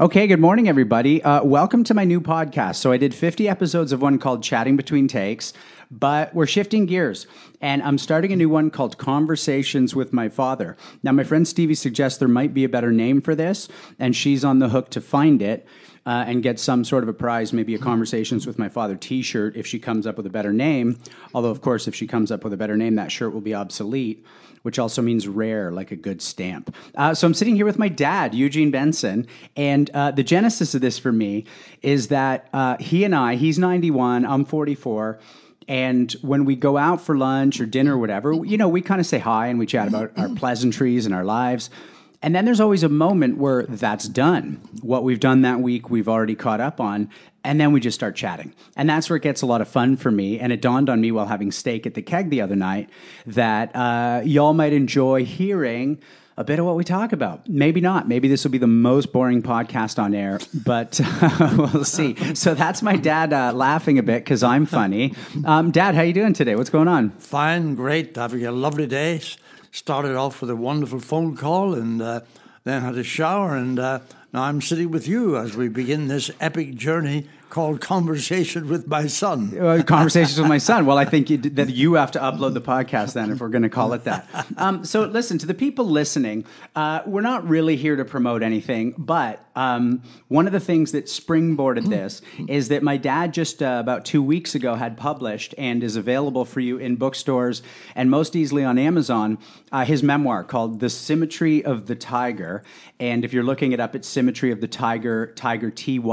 Okay, good morning, everybody. Welcome to my new podcast. So I did 50 episodes of one called Chatting Between Takes, but we're shifting gears, and I'm starting a new one called Conversations with My Father. Now, my friend Stevie suggests there might be a better name for this, and she's on the hook to find it and get some sort of a prize, maybe a Conversations with My Father t-shirt if she comes up with a better name. Although, of course, if she comes up with a better name, that shirt will be obsolete, which also means rare, like a good stamp. So I'm sitting here with my dad, Eugene Benson, and the genesis of this for me is that he and I, he's 91, I'm 44, and when we go out for lunch or dinner or whatever, you know, we kind of say hi and we chat about our pleasantries and our lives. And then there's always a moment where that's done. What we've done that week, we've already caught up on, and then we just start chatting. And that's where it gets a lot of fun for me. And it dawned on me while having steak at the Keg the other night that y'all might enjoy hearing a bit of what we talk about. Maybe not. Maybe this will be the most boring podcast on air, but we'll see. So that's my dad laughing a bit because I'm funny. Dad, how you doing today? What's going on? Fine, great. Having a lovely day. Started off with a wonderful phone call and then had a shower. And now I'm sitting with you as we begin this epic journey called Conversation with My Son. Conversations with My Son. Well, I think that you have to upload the podcast then if we're going to call it that. So listen, to the people listening, we're not really here to promote anything, but one of the things that springboarded this is that my dad just about 2 weeks ago had published and is available for you in bookstores and most easily on Amazon, his memoir called The Symmetry of the Tiger. And if you're looking it up, it's Symmetry of the Tiger, Tiger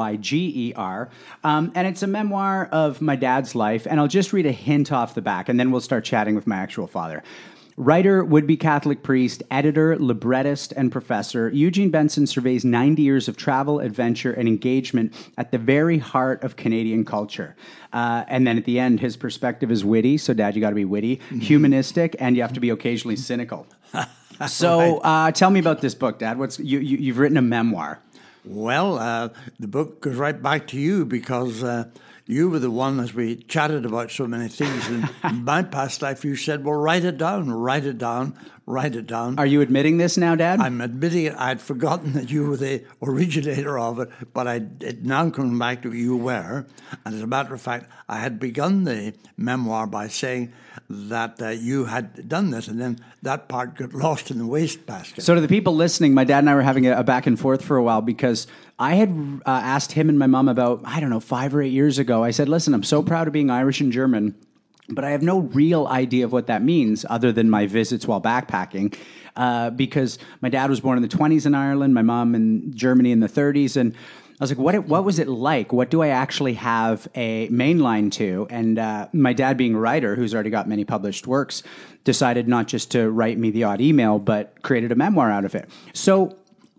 Tyger. And it's a memoir of my dad's life, and I'll just read a hint off the back, and then we'll start chatting with my actual father. Writer, would-be Catholic priest, editor, librettist, and professor, Eugene Benson surveys 90 years of travel, adventure, and engagement at the very heart of Canadian culture. And then at the end, his perspective is witty, so Dad, you got to be witty, humanistic, and you have to be occasionally cynical. So tell me about this book, Dad. You've written a memoir. Well, the book goes right back to you because you were the one, as we chatted about so many things in my past life, you said, well, write it down, write it down, write it down. Are you admitting this now, Dad? I'm admitting it. I'd forgotten that you were the originator of it, but it now coming back to you were. And as a matter of fact, I had begun the memoir by saying that you had done this, and then that part got lost in the wastebasket. So to the people listening, my dad and I were having a back and forth for a while because I had asked him and my mom about, 5 or 8 years ago. I said, listen, I'm so proud of being Irish and German, but I have no real idea of what that means other than my visits while backpacking because my dad was born in the 20s in Ireland, my mom in Germany in the 30s, and I was like, what was it like? What do I actually have a main line to? And my dad, being a writer who's already got many published works, decided not just to write me the odd email, but created a memoir out of it. So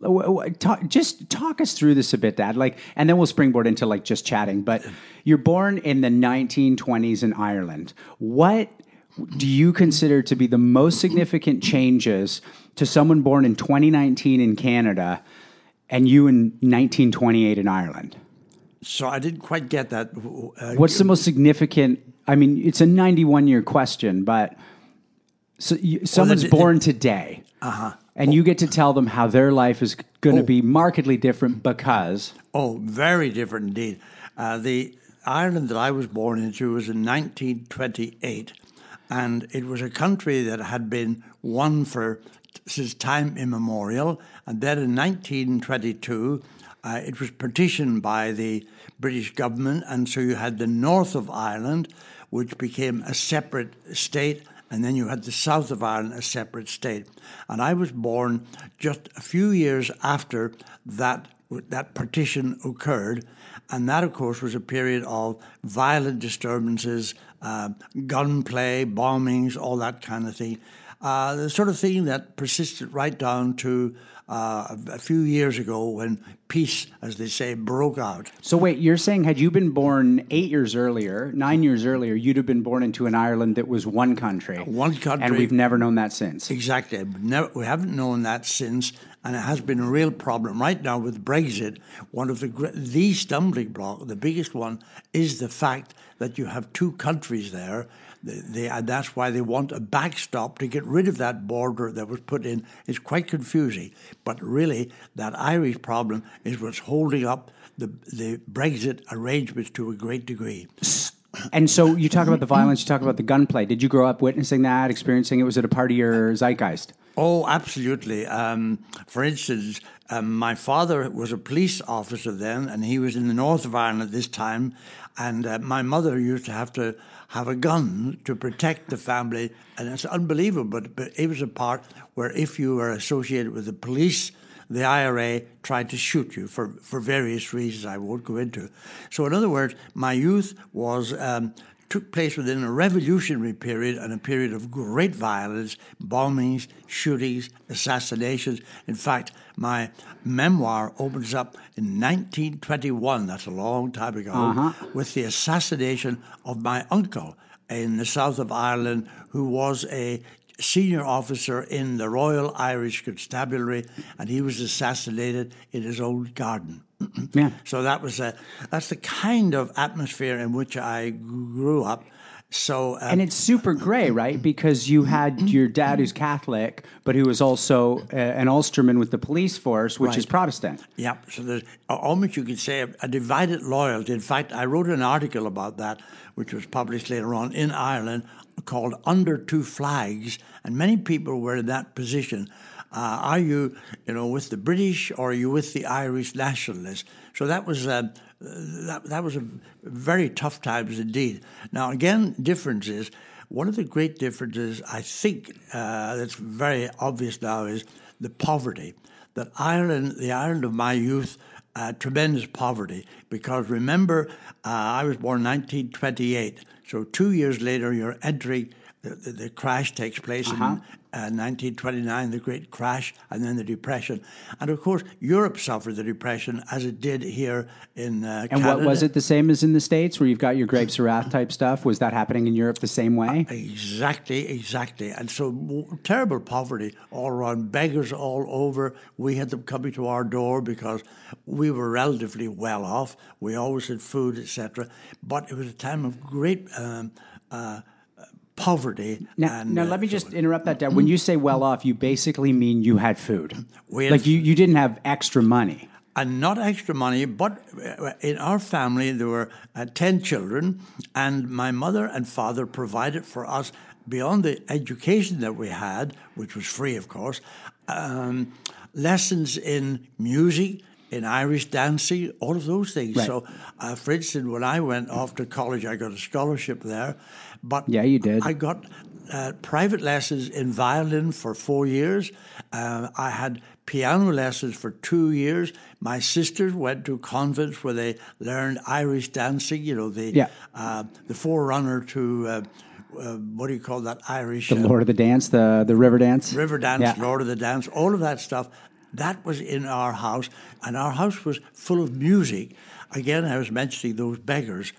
just talk us through this a bit, Dad. And then we'll springboard into just chatting. But you're born in the 1920s in Ireland. What do you consider to be the most significant changes to someone born in 2019 in Canada and you in 1928 in Ireland? So I didn't quite get that. What's the most significant? I mean, it's a 91-year question, but someone's born today. And you get to tell them how their life is going to be markedly different because... Oh, very different indeed. The Ireland that I was born into was in 1928, and it was a country that had been one since time immemorial, and then in 1922, it was partitioned by the British government, and so you had the north of Ireland, which became a separate state, and then you had the south of Ireland, a separate state. And I was born just a few years after that partition occurred. And that, of course, was a period of violent disturbances, gunplay, bombings, all that kind of thing. The sort of thing that persisted right down to a few years ago when peace, as they say, broke out. So wait, you're saying had you been born 8 years earlier, 9 years earlier, you'd have been born into an Ireland that was one country. One country. And we've never known that since. Exactly. We haven't known that since, and it has been a real problem. Right now with Brexit, one of the stumbling block, the biggest one, is the fact that you have two countries there. And that's why they want a backstop to get rid of that border that was put in. It's quite confusing. But really, that Irish problem is what's holding up the Brexit arrangements to a great degree. And so you talk about the violence, you talk about the gunplay. Did you grow up witnessing that, experiencing it? Was it a part of your zeitgeist? Oh, absolutely. For instance, my father was a police officer then, and he was in the north of Ireland at this time. And my mother used to have a gun to protect the family. And it's unbelievable, but it was a part where if you were associated with the police, the IRA tried to shoot you for various reasons I won't go into. So in other words, my youth was took place within a revolutionary period and a period of great violence, bombings, shootings, assassinations. In fact, my memoir opens up in 1921, that's a long time ago, with the assassination of my uncle in the south of Ireland, who was a senior officer in the Royal Irish Constabulary, and he was assassinated in his own garden. Yeah. So that's the kind of atmosphere in which I grew up. So and it's super gray, right? Because you had your dad who's Catholic, but who was also an Ulsterman with the police force, which is Protestant. Yeah, so there's almost, you could say, a divided loyalty. In fact, I wrote an article about that, which was published later on in Ireland, called Under Two Flags, and many people were in that position. Are you, with the British, or are you with the Irish nationalists? So that was a very tough times indeed. Now, again, differences. One of the great differences, I think, that's very obvious now is the poverty. That Ireland, the Ireland of my youth, tremendous poverty. Because remember, I was born in 1928. So 2 years later, you're entering, the crash takes place in 1929, the Great Crash, and then the Depression. And of course, Europe suffered the Depression as it did here in Canada. And what was it the same as in the States, where you've got your Grapes of Wrath type stuff? Was that happening in Europe the same way? Exactly. And so terrible poverty all around, beggars all over. We had them coming to our door because we were relatively well off. We always had food, etc. But it was a time of great poverty. Now, let me just interrupt that, Dad. When you say well off, you basically mean you had food. You didn't have extra money. And not extra money, but in our family there were 10 children, and my mother and father provided for us, beyond the education that we had, which was free, of course, lessons in music, in Irish dancing, all of those things. Right. So, for instance, when I went off to college, I got a scholarship there. But yeah, you did. I got private lessons in violin for 4 years. I had piano lessons for 2 years. My sisters went to convents where they learned Irish dancing, the forerunner to... what do you call that Irish? The Lord of the Dance, the River Dance? River Dance, yeah. Lord of the Dance, all of that stuff. That was in our house, and our house was full of music. Again, I was mentioning those beggars.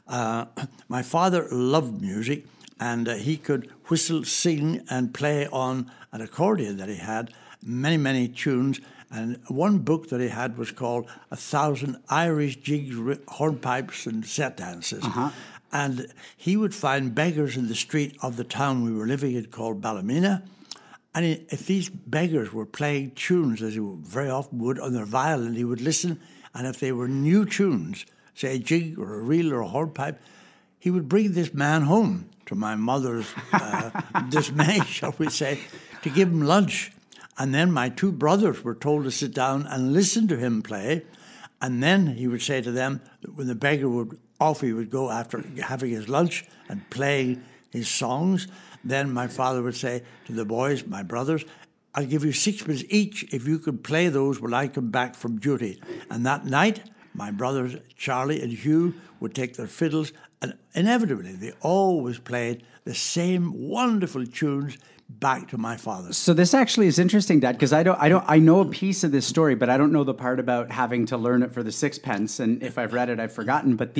My father loved music, and he could whistle, sing, and play on an accordion that he had, many, many tunes. And one book that he had was called 1,000 Irish Jigs, Hornpipes, and Set Dances. And he would find beggars in the street of the town we were living in called Ballymena. And if these beggars were playing tunes, as he very often would, on their violin, he would listen. And if they were new tunes, say a jig or a reel or a hornpipe, he would bring this man home, to my mother's dismay, shall we say, to give him lunch. And then my two brothers were told to sit down and listen to him play. And then he would say to them, that when the beggar would off, he would go after having his lunch and playing his songs. Then my father would say to the boys, my brothers, I'll give you 6 each if you could play those when I come back from duty. And that night, my brothers, Charlie and Hugh, would take their fiddles, and inevitably they always played the same wonderful tunes back to my father. So this actually is interesting, Dad, because I know a piece of this story, but I don't know the part about having to learn it for the sixpence. And if I've read it, I've forgotten. But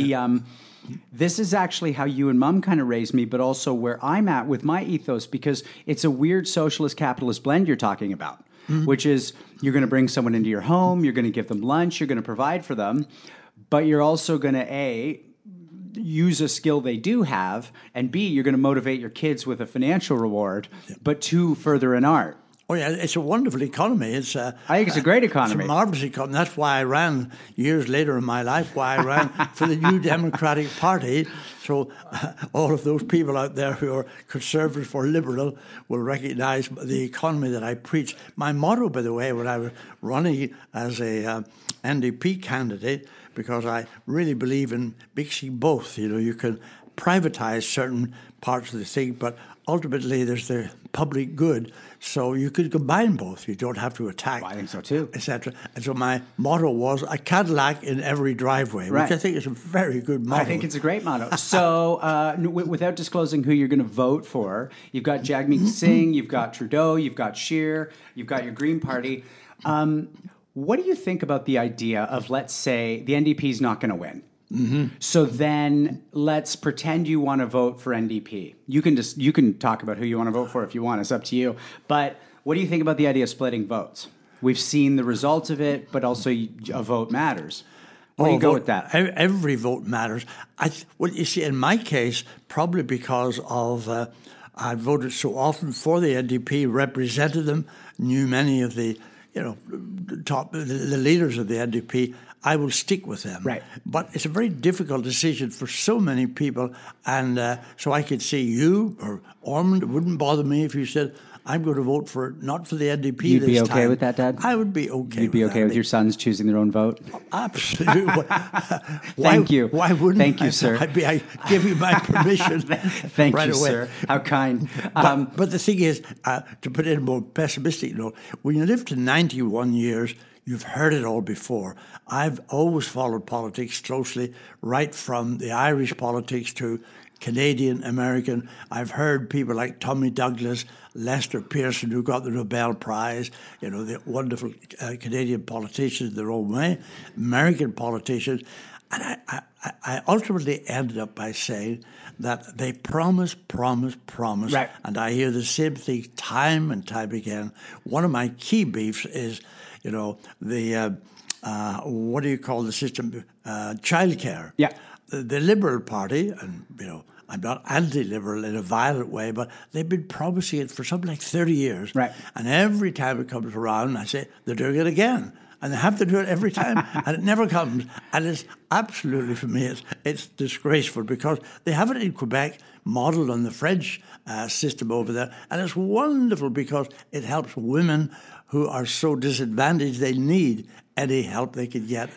this is actually how you and Mom kind of raised me, but also where I'm at with my ethos, because it's a weird socialist capitalist blend you're talking about, which is you're going to bring someone into your home, you're going to give them lunch, you're going to provide for them, but you're also going to use a skill they do have, and B, you're going to motivate your kids with a financial reward, but 2, further in art. Oh, yeah, it's a wonderful economy. I think it's a great It's economy. a marvelous economy. That's why I ran, years later in my life, why I ran for the New Democratic Party. So all of those people out there who are conservative or liberal will recognize the economy that I preach. My motto, by the way, when I was running as a NDP candidate, because I really believe in mixing both. You know, you can privatize certain parts of the thing, but ultimately there's the public good, so you could combine both. You don't have to attack. Well, I think so too. Etc. And so my motto was a Cadillac in every driveway, Right. which I think is a very good motto. I think it's a great motto. So, without disclosing who you're going to vote for, you've got Jagmeet Singh, you've got Trudeau, you've got Scheer, you've got your Green Party. What do you think about the idea of, let's say, the NDP is not going to win? Mm-hmm. So then let's pretend you want to vote for NDP. You can talk about who you want to vote for if you want. It's up to you. But what do you think about the idea of splitting votes? We've seen the results of it, but also a vote matters. Where do you go with that? Every vote matters. Well, you see, in my case, probably because of I voted so often for the NDP, represented them, knew many of the the leaders of the NDP. I will stick with them. Right. But it's a very difficult decision for so many people. And so I could see you or Ormond. It wouldn't bother me if you said, I'm going to vote not for the NDP You'd this be okay time. with that, Dad? I would be okay You'd be okay with your sons choosing their own vote? Absolutely. Thank you. Why wouldn't Thank you, sir. I give you my permission Thank right you, away. sir. How kind. But the thing is, to put it in a more pessimistic note, when you live to 91 years, you've heard it all before. I've always followed politics closely, right from the Irish politics to Canadian, American. I've heard people like Tommy Douglas, Lester Pearson, who got the Nobel Prize, the wonderful Canadian politicians in their own way, American politicians. And I ultimately ended up by saying that they promise. Right. And I hear the same thing time and time again. One of my key beefs is, the what do you call the system? Childcare. Yeah. The Liberal Party, and I'm not anti-liberal in a violent way, but they've been promising it for something like 30 years. Right. And every time it comes around, I say, they're doing it again. And they have to do it every time, and it never comes. And it's absolutely, for me, it's disgraceful, because they have it in Quebec, modeled on the French system over there. And it's wonderful because it helps women who are so disadvantaged. They need any help they can get.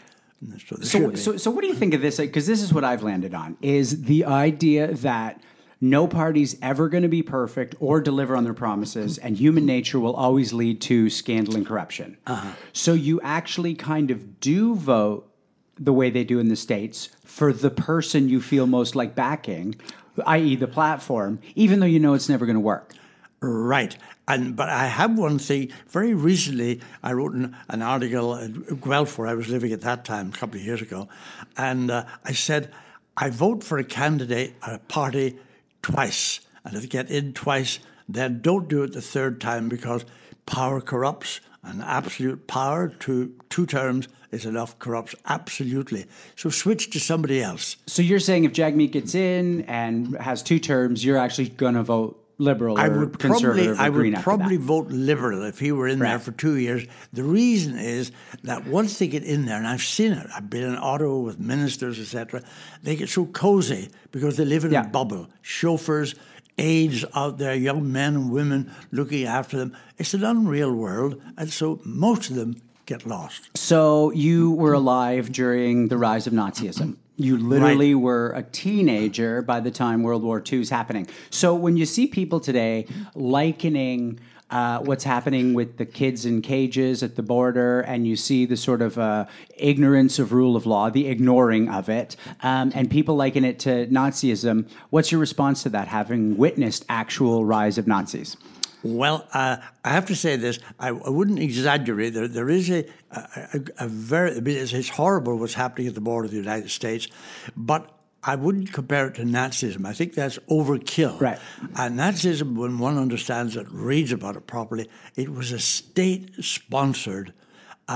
So what do you think of this? Because this is what I've landed on, is the idea that no party's ever going to be perfect or deliver on their promises, and human nature will always lead to scandal and corruption. Uh-huh. So you actually kind of do vote the way they do in the States for the person you feel most like backing, i.e. the platform, even though you know it's never going to work. Right. But I have one thing. Very recently, I wrote an article at Guelph, where I was living at that time, a couple of years ago, and I said, I vote for a candidate or a party twice, and if you get in twice, then don't do it the third time, because power corrupts, and absolute power to 2 terms is enough, corrupts absolutely. So switch to somebody else. So you're saying if Jagmeet gets in and has 2 terms, you're actually going to vote Liberal or Conservative or Green? I would probably vote Liberal if he were in there for 2 years. The reason is that once they get in there, and I've seen it, I've been in Ottawa with ministers, etc., they get so cozy because they live in a bubble. Chauffeurs, aides out there, young men and women looking after them. It's an unreal world, and so most of them get lost. So you were alive during the rise of Nazism. You literally were a teenager by the time World War II is happening. So when you see people today likening what's happening with the kids in cages at the border, and you see the sort of ignorance of rule of law, the ignoring of it, and people liken it to Nazism, what's your response to that, having witnessed actual rise of Nazis? Well, I have to say this. I wouldn't exaggerate. There is a very. I mean, it's horrible what's happening at the border of the United States, but I wouldn't compare it to Nazism. I think that's overkill. Right. And Nazism, when one understands it, reads about it properly, it was a state-sponsored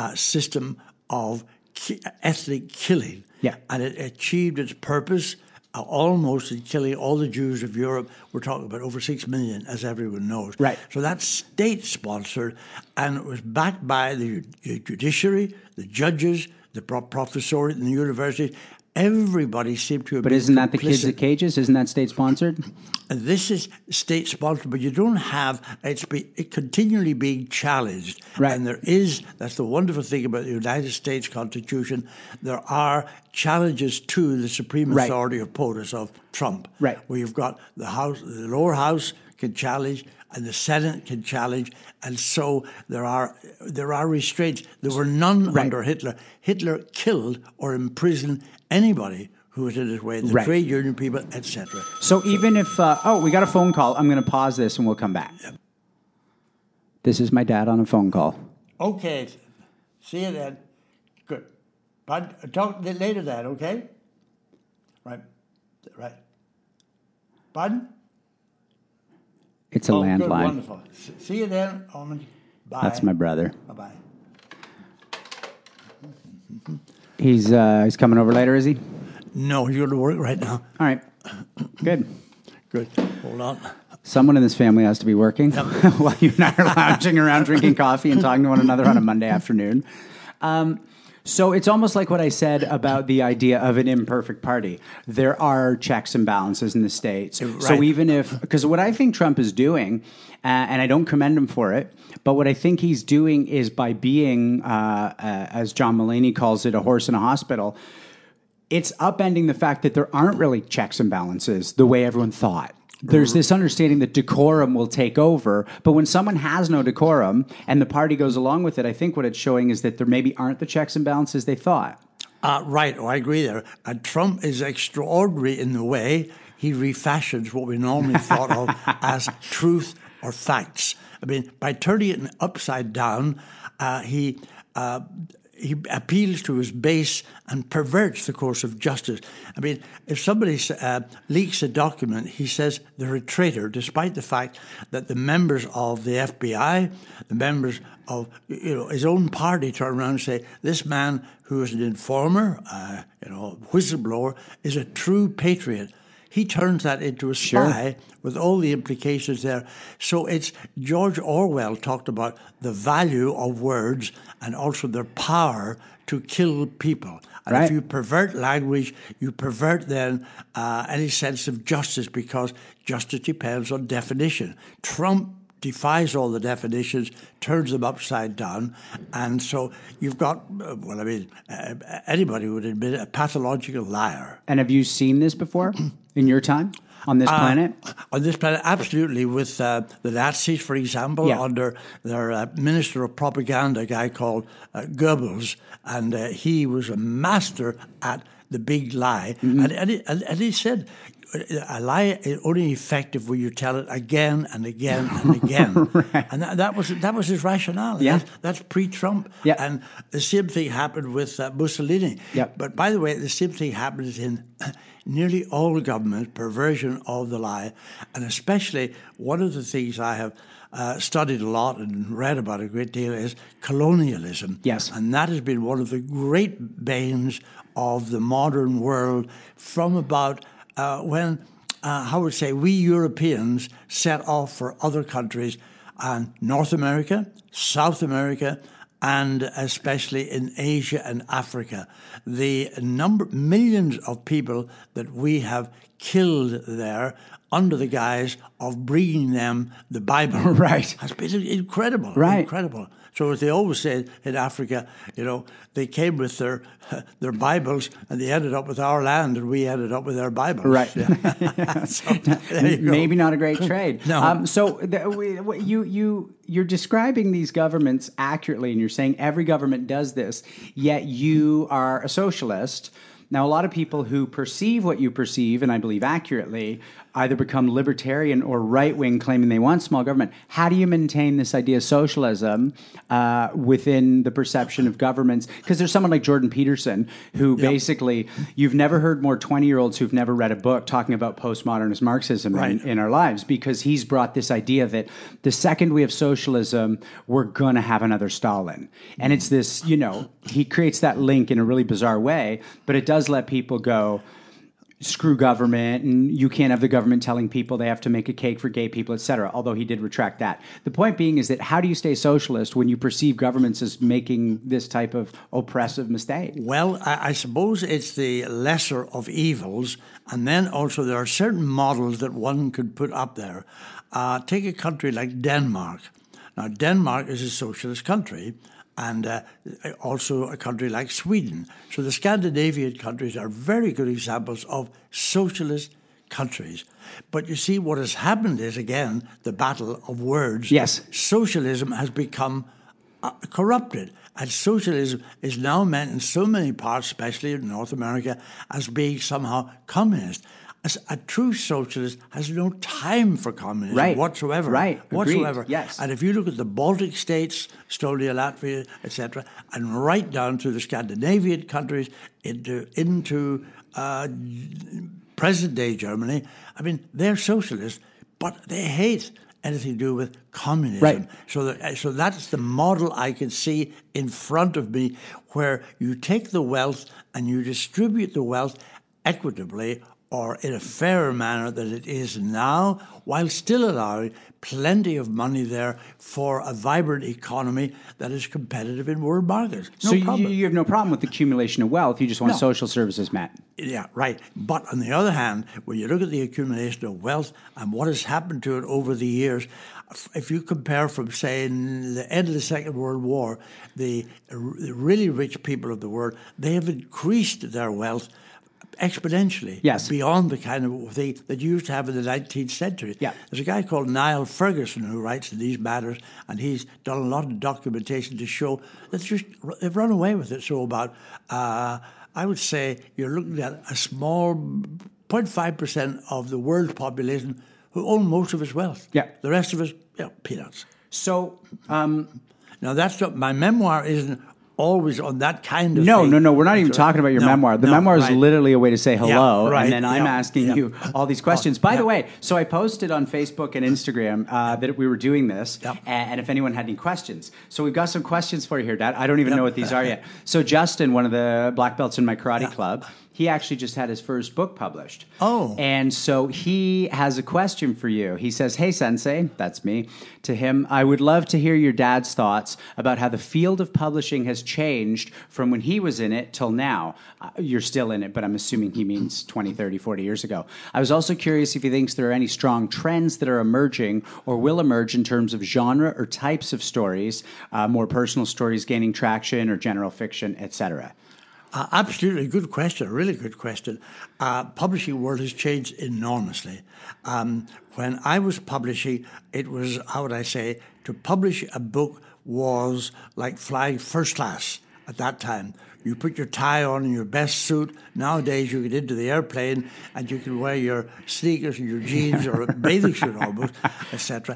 system of ethnic killing. Yeah. And it achieved its purpose almost in killing all the Jews of Europe. We're talking about over 6 million, as everyone knows. Right. So that's state-sponsored, and it was backed by the judiciary, the judges, the professoriate in the universities. Everybody seemed to have But been isn't that the Kids complicit. at Cages? Isn't that state-sponsored? This is state-sponsored, but you don't have it continually being challenged. Right. And that's the wonderful thing about the United States Constitution. There are challenges to the supreme Right. authority of POTUS, of Trump. Right. Where you've got the lower house can challenge, and the Senate can challenge, and so there are restraints. There were none Right. under Hitler. Hitler killed or imprisoned anybody who was in his way, the Right. trade union people, etc. So even if, we got a phone call. I'm going to pause this and we'll come back. Yep. This is my dad on a phone call. Okay, see you then. Good. But talk later then, okay? Right. Pardon? It's a Good, landline. wonderful. See you then, Ormond. Bye. That's my brother. Bye-bye. He's coming over later, is he? No, you're going to work right now. All right. Good. Good. Hold on. Someone in this family has to be working while you and I are lounging around drinking coffee and talking to one another on a Monday afternoon. So it's almost like what I said about the idea of an imperfect party. There are checks and balances in the States. Right. So even if, because what I think Trump is doing, and I don't commend him for it, but what I think he's doing is by being, as John Mulaney calls it, a horse in a hospital, it's upending the fact that there aren't really checks and balances the way everyone thought. There's this understanding that decorum will take over, but when someone has no decorum and the party goes along with it, I think what it's showing is that there maybe aren't the checks and balances they thought. Right. Oh, I agree there. And Trump is extraordinary in the way he refashions what we normally thought of as truth or facts. I mean, by turning it upside down, he appeals to his base and perverts the course of justice. I mean, if somebody leaks a document, he says they're a traitor, despite the fact that the members of the FBI, the members of his own party turn around and say, this man who is an informer, whistleblower, is a true patriot. He turns that into a spy with all the implications there. So it's George Orwell talked about the value of words and also their power to kill people. And if you pervert language, you pervert then any sense of justice, because justice depends on definition. Trump defies all the definitions, turns them upside down, and so you've got, anybody would admit a pathological liar. And have you seen this before in your time on this planet? On this planet, absolutely. With the Nazis, for example, under their minister of propaganda, a guy called Goebbels, and he was a master at the big lie. And he said, a lie is only effective when you tell it again and again and again. Right. And that was his rationale. Yeah. That's pre-Trump. Yeah. And the same thing happened with Mussolini. Yeah. But by the way, the same thing happens in nearly all governments, perversion of the lie. And especially one of the things I have studied a lot and read about a great deal is colonialism. Yes. And that has been one of the great banes of the modern world from about when, we Europeans set off for other countries, and North America, South America, and especially in Asia and Africa. The millions of people that we have killed there under the guise of bringing them the Bible. Right. Has been incredible. Right. Incredible. So as they always say in Africa, they came with their Bibles and they ended up with our land and we ended up with their Bibles. Right. Yeah. So, there you go. Maybe not a great trade. No. You're describing these governments accurately, and you're saying every government does this, yet you are a socialist. Now, a lot of people who perceive what you perceive, and I believe accurately, either become libertarian or right-wing, claiming they want small government. How do you maintain this idea of socialism within the perception of governments? Because there's someone like Jordan Peterson who basically, you've never heard more 20-year-olds who've never read a book talking about postmodernist Marxism in our lives, because he's brought this idea that the second we have socialism, we're going to have another Stalin. And it's this, he creates that link in a really bizarre way, but it does let people go, screw government and you can't have the government telling people they have to make a cake for gay people, etc. Although he did retract that. The point being is that how do you stay socialist when you perceive governments as making this type of oppressive mistake? Well, I suppose it's the lesser of evils. And then also there are certain models that one could put up there. Take a country like Denmark. Now, Denmark is a socialist country, and also a country like Sweden. So the Scandinavian countries are very good examples of socialist countries. But you see, what has happened is, again, the battle of words. Yes. Socialism has become corrupted. And socialism is now meant in so many parts, especially in North America, as being somehow communist. As a true socialist has no time for communism whatsoever. Right. Whatsoever. Agreed. Yes. And if you look at the Baltic states, Estonia, Latvia, etc., and right down to the Scandinavian countries, into present-day Germany, I mean, they're socialists, but they hate anything to do with communism. Right. So that's the model I can see in front of me, where you take the wealth and you distribute the wealth equitably or in a fairer manner than it is now, while still allowing plenty of money there for a vibrant economy that is competitive in world markets. So you have no problem with the accumulation of wealth, you just want social services met. Yeah, right. But on the other hand, when you look at the accumulation of wealth and what has happened to it over the years, if you compare from, say, in the end of the Second World War, the really rich people of the world, they have increased their wealth exponentially, beyond the kind of thing that you used to have in the 19th century. Yeah. There's a guy called Niall Ferguson who writes in these matters, and he's done a lot of documentation to show that they've run away with it. So about, I would say, you're looking at a small 0.5% of the world's population who own most of its wealth. Yeah. The rest of us, peanuts. So, now that's what my memoir isn't always on that kind of thing. No, we're not even talking about your memoir. The memoir is literally a way to say hello, and then I'm asking you all these questions. By the way, so I posted on Facebook and Instagram that we were doing this, and if anyone had any questions. So we've got some questions for you here, Dad. I don't even know what these are yet. So Justin, one of the black belts in my karate club, he actually just had his first book published. Oh. And so he has a question for you. He says, "Hey, Sensei," that's me, to him, "I would love to hear your dad's thoughts about how the field of publishing has changed from when he was in it till now." You're still in it, but I'm assuming he means 20, 30, 40 years ago. "I was also curious if he thinks there are any strong trends that are emerging or will emerge in terms of genre or types of stories, more personal stories gaining traction or general fiction, etc." Absolutely, good question, really good question. Publishing world has changed enormously. When I was publishing, it was, how would I say, to publish a book was like flying first class at that time. You put your tie on and your best suit. Nowadays, you get into the airplane and you can wear your sneakers and your jeans or a bathing suit almost, etc.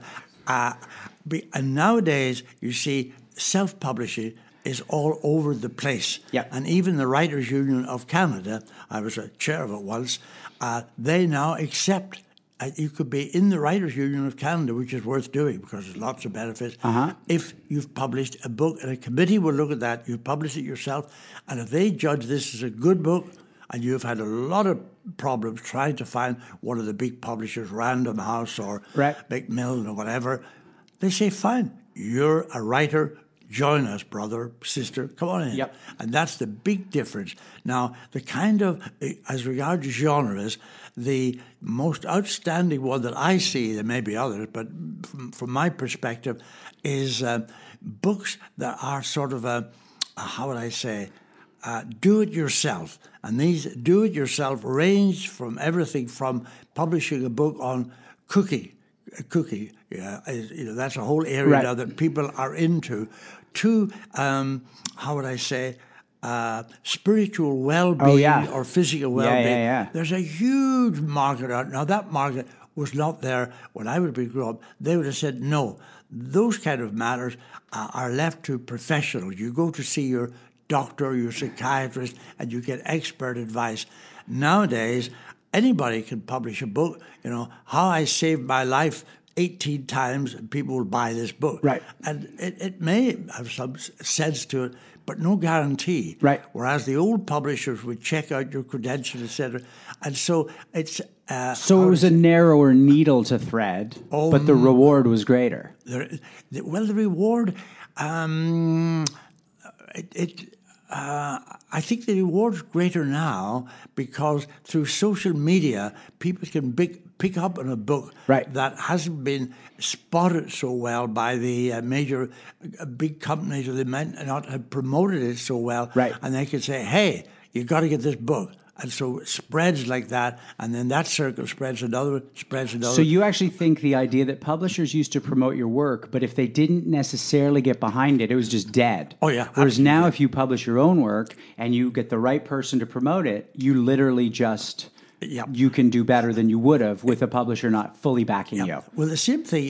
And nowadays, you see, self-publishing is all over the place. Yep. And even the Writers' Union of Canada, I was a chair of it once, they now accept you could be in the Writers' Union of Canada, which is worth doing because there's lots of benefits, if you've published a book, and a committee will look at that, you publish it yourself, and if they judge this as a good book, and you've had a lot of problems trying to find one of the big publishers, Random House or Macmillan or whatever, they say, fine, you're a writer, join us, brother, sister, come on in. Yep. And that's the big difference. Now, the kind of, as regards genres, the most outstanding one that I see, there may be others, but from my perspective, is books that are sort of how would I say, do-it-yourself. And these do-it-yourself range from everything from publishing a book on cooking, that's a whole area now that people are into, to, how would I say, spiritual well-being or physical well-being. There's a huge market out. Now, that market was not there when I would be growing up. They would have said, no, those kind of matters are left to professionals. You go to see your doctor, your psychiatrist, and you get expert advice. Nowadays, anybody can publish a book, How I Saved My Life 18 times, and people will buy this book. Right. And it may have some sense to it, but no guarantee. Right. Whereas the old publishers would check out your credentials, etc. And so it's... So it was a narrower needle to thread, but the reward was greater. The reward... I think the reward's greater now because through social media, people can pick up on a book that hasn't been spotted so well by the major big companies, or they might not have promoted it so well. Right. And they can say, hey, you've got to get this book. And so it spreads like that, and then that circle spreads another. So you actually think the idea that publishers used to promote your work, but if they didn't necessarily get behind it, it was just dead. Oh, yeah. Whereas now if you publish your own work and you get the right person to promote it, you literally just... you can do better than you would have with a publisher not fully backing you. Well, the same thing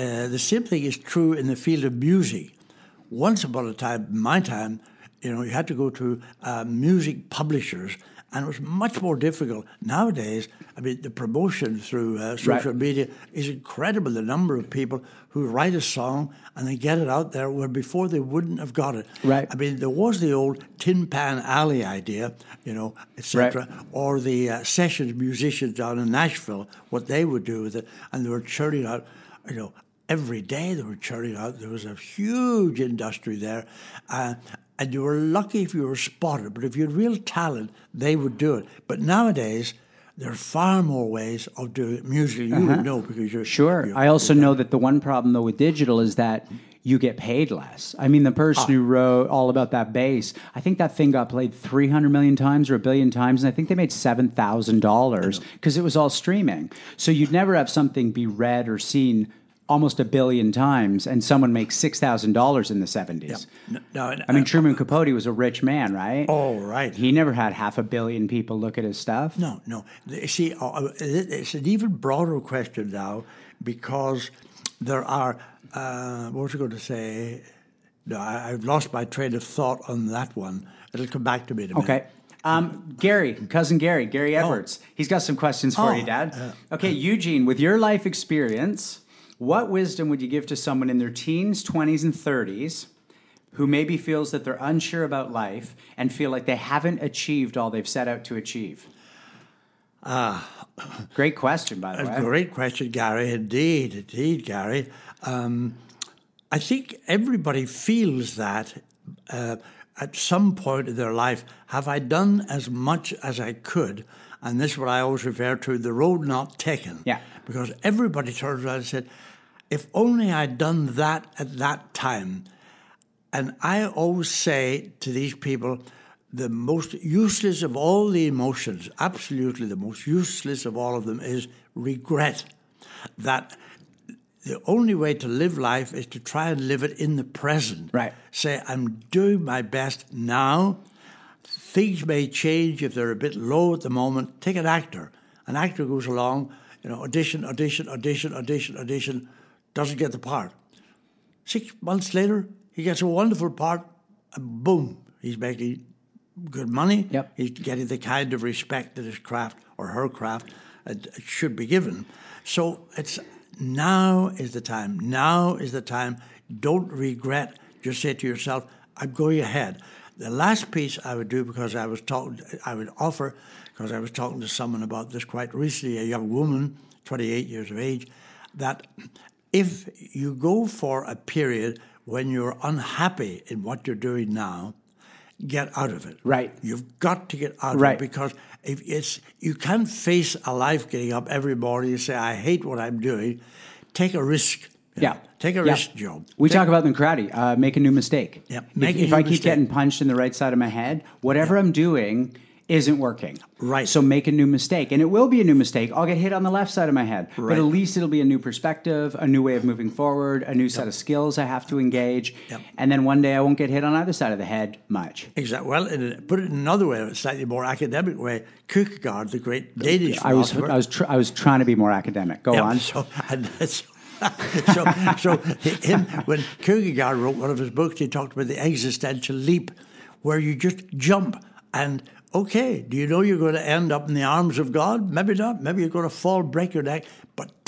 is true in the field of music. Once upon a time, in my time, you had to go to music publishers, and it was much more difficult. Nowadays, I mean, the promotion through social media is incredible. The number of people who write a song and they get it out there where before they wouldn't have got it. Right. I mean, there was the old Tin Pan Alley idea, etc., or the sessions musicians down in Nashville, what they would do with it, and they were churning out, every day they were churning out. There was a huge industry there. And you were lucky if you were spotted, but if you had real talent, they would do it. But nowadays, there are far more ways of doing it musically. You would know because you're... Sure. I also know that the one problem, though, with digital is that you get paid less. I mean, the person who wrote All About That Bass, I think that thing got played 300 million times or 1 billion times, and I think they made $7,000 because it was all streaming. So you'd never have something be read or seen almost 1 billion times, and someone makes $6,000 in the 70s. I mean, Truman Capote was a rich man, right? Oh, right. He never had 500 million people look at his stuff. No. See, it's an even broader question now because there are, what was I going to say? No, I've lost my train of thought on that one. It'll come back to me in a minute. Okay. Cousin Gary Edwards. He's got some questions for you, Dad. Okay, Eugene, with your life experience, what wisdom would you give to someone in their teens, 20s, and 30s who maybe feels that they're unsure about life and feel like they haven't achieved all they've set out to achieve? Great question, by the way. Great question, Gary. Indeed, Gary. I think everybody feels that at some point in their life, have I done as much as I could? And this is what I always refer to, the road not taken. Yeah. Because everybody turns around and said, if only I'd done that at that time. And I always say to these people, the most useless of all the emotions, absolutely the most useless of all of them, is regret. That the only way to live life is to try and live it in the present. Right. Say, I'm doing my best now. Things may change if they're a bit low at the moment. Take an actor. An actor goes along, audition, doesn't get the part. 6 months later, he gets a wonderful part, and boom, he's making good money. Yep. He's getting the kind of respect that his craft or her craft should be given. So now is the time. Now is the time. Don't regret. Just say to yourself, I'm going ahead. The last piece I would do, because I was talking to someone about this quite recently, a young woman, 28 years of age, that if you go for a period when you're unhappy in what you're doing now, get out of it. Right. You've got to get out of it because you can't face a life getting up every morning and say, I hate what I'm doing. Take a risk. Take a risk job. We talk about in karate, make a new mistake. Yeah. If I keep getting punched in the right side of my head, whatever I'm doing isn't working. Right. So make a new mistake. And it will be a new mistake. I'll get hit on the left side of my head. Right. But at least it'll be a new perspective, a new way of moving forward, a new set of skills I have to engage. Yep. And then one day I won't get hit on either side of the head much. Exactly. Well, put it in another way, a slightly more academic way, Kierkegaard, the great Danish philosopher. I was trying to be more academic. Go on. So when Kierkegaard wrote one of his books, he talked about the existential leap, where you just jump and, okay, do you know you're going to end up in the arms of God? Maybe not. Maybe you're going to fall, break your neck, but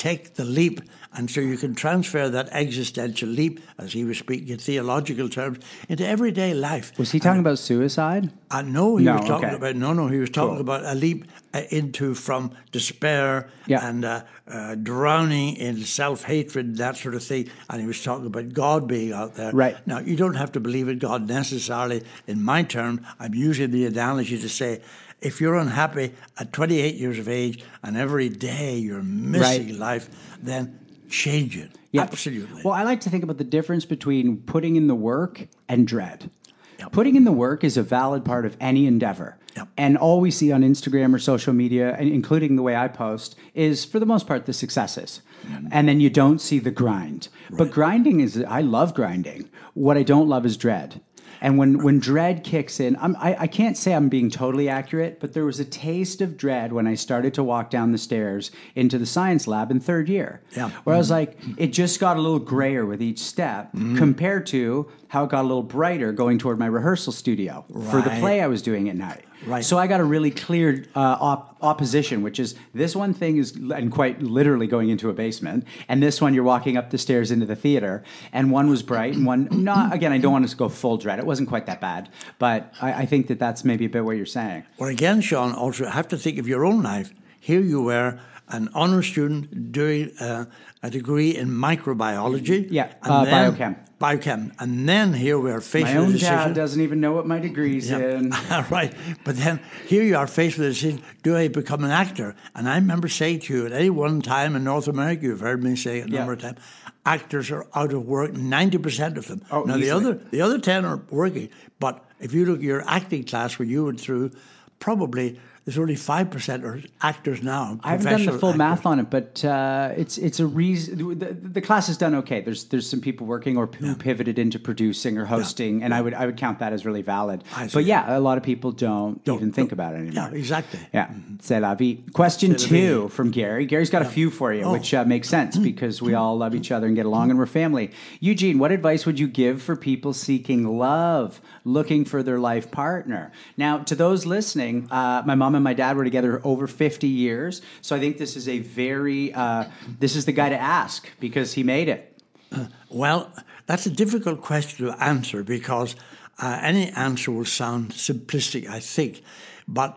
take the leap. And so you can transfer that existential leap, as he was speaking in theological terms, into everyday life. Was he talking about suicide? No, he No, was talking okay. about he was talking Cool. about a leap into from despair Yeah. and drowning in self-hatred, that sort of thing. And he was talking about God being out there. Right. Now, you don't have to believe in God necessarily. In my term, I'm using the analogy to say, if you're unhappy at 28 years of age and every day you're missing life, then change it. Yeah. Absolutely. Well, I like to think about the difference between putting in the work and dread. Yep. Putting in the work is a valid part of any endeavor. Yep. And all we see on Instagram or social media, and including the way I post, is for the most part the successes. And then you don't see the grind. But grinding I love grinding. What I don't love is dread. And when dread kicks in, I can't say I'm being totally accurate, but there was a taste of dread when I started to walk down the stairs into the science lab in third year. Yeah. Where I was like, it just got a little grayer with each step compared to how it got a little brighter going toward my rehearsal studio for the play I was doing at night. Right. So I got a really clear opposition, which is this one thing is, and quite literally going into a basement, and this one you're walking up the stairs into the theater, and one was bright and one not. Again, I don't want to go full dread. It wasn't quite that bad, but I think that's maybe a bit what you're saying. Well, again, Sean, also have to think of your own life. Here you were, an honour student doing a degree in microbiology. Yeah, and then- biochem. Biochem. And then here we are faced My with a own decision. dad doesn't even know what my degree's in. Right. But then here you are faced with a decision, do I become an actor? And I remember saying to you at any one time in North America, you've heard me say it a number of times, actors are out of work, 90% of them. Oh, now, easily. the other 10 are working. But if you look at your acting class where you went through, probably there's only 5% are actors now. I haven't done the full professional math actors. on it, but it's a reason. The class has done okay. There's some people working or who pivoted into producing or hosting, and I would count that as really valid. I see. But yeah, a lot of people don't even think about it anymore. Yeah, exactly. Yeah, c'est la vie. Question C'est la vie. 2 from Gary. Gary's got a few for you, which makes sense because we all love each other and get along and we're family. Eugene, what advice would you give for people seeking love, looking for their life partner? Now, to those listening, my mom and my dad were together over 50 years, so I think this is a very, this is the guy to ask because he made it. Well, that's a difficult question to answer because any answer will sound simplistic, I think. But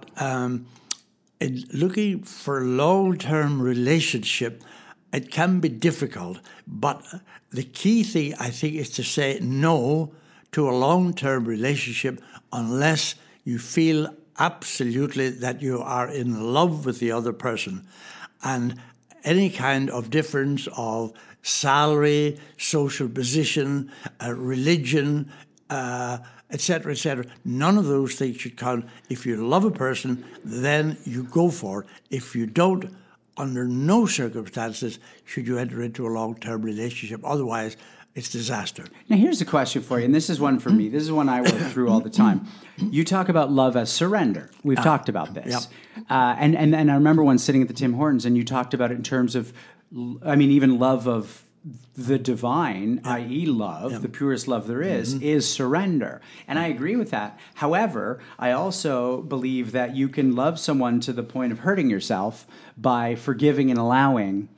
in looking for a long-term relationship, it can be difficult. But the key thing, I think, is to say no to a long-term relationship unless you feel absolutely that you are in love with the other person. And any kind of difference of salary, social position, religion, etc., none of those things should count. If you love a person, then you go for it. If you don't, under no circumstances should you enter into a long-term relationship. Otherwise, it's disaster. Now, here's a question for you, and this is one for me. This is one I work through all the time. You talk about love as surrender. We've talked about this. Yep. And I remember one sitting at the Tim Hortons, and you talked about it in terms of, even love of the divine, i.e. love, the purest love there is surrender. And I agree with that. However, I also believe that you can love someone to the point of hurting yourself by forgiving and allowing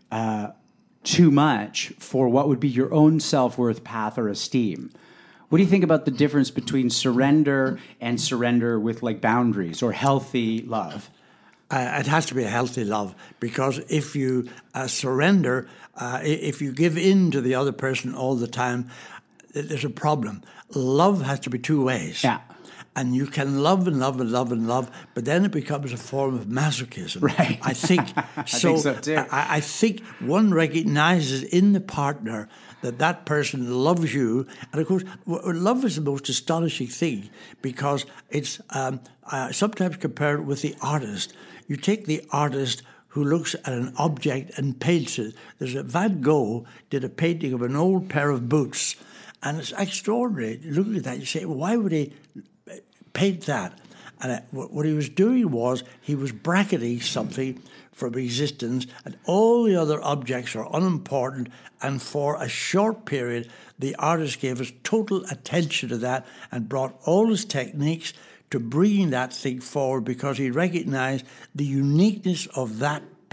too much for what would be your own self-worth path or esteem. What do you think about the difference between surrender and surrender with like boundaries or healthy love? It has to be a healthy love because if you surrender, if you give in to the other person all the time, there's a problem. Love has to be two ways. Yeah. And you can love and love and love and love, but then it becomes a form of masochism. Right. I think so. think so too. I think one recognizes in the partner that person loves you. And of course, love is the most astonishing thing because it's sometimes compared with the artist. You take the artist who looks at an object and paints it. There's Van Gogh did a painting of an old pair of boots, and it's extraordinary. Looking at that, you say, well, why would he paint that? And what he was doing was he was bracketing something from existence, and all the other objects are unimportant. And for a short period, the artist gave his total attention to that and brought all his techniques to bringing that thing forward because he recognized the uniqueness of that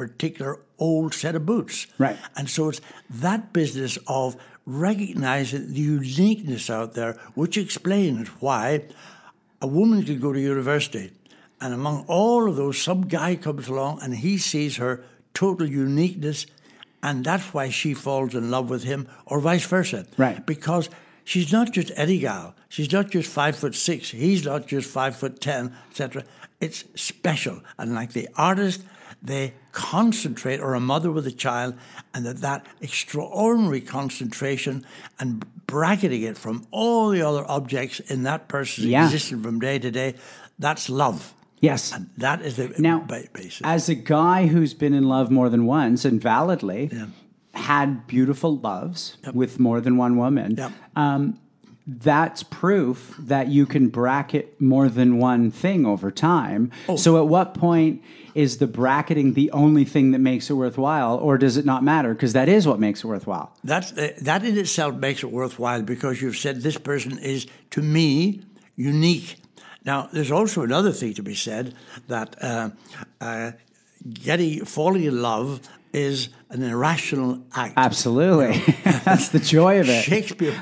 particular old set of boots. Right. And so it's that business of recognizing the uniqueness out there, which explains why a woman could go to university, and among all of those, some guy comes along and he sees her total uniqueness, and that's why she falls in love with him, or vice versa. Right. Because she's not just any gal. She's not just 5'6". He's not just 5'10", etc. It's special. And like the artist, they concentrate, or a mother with a child, and that extraordinary concentration and bracketing it from all the other objects in that person's existence from day to day, that's love. Yes. And that is the now, basis. As a guy who's been in love more than once, and validly had beautiful loves with more than one woman, that's proof that you can bracket more than one thing over time. So at what point is the bracketing the only thing that makes it worthwhile, or does it not matter? Because that is what makes it worthwhile. That in itself makes it worthwhile, because you've said this person is, to me, unique. Now, there's also another thing to be said, that falling in love is an irrational act. Absolutely. That's the joy of it. Shakespeare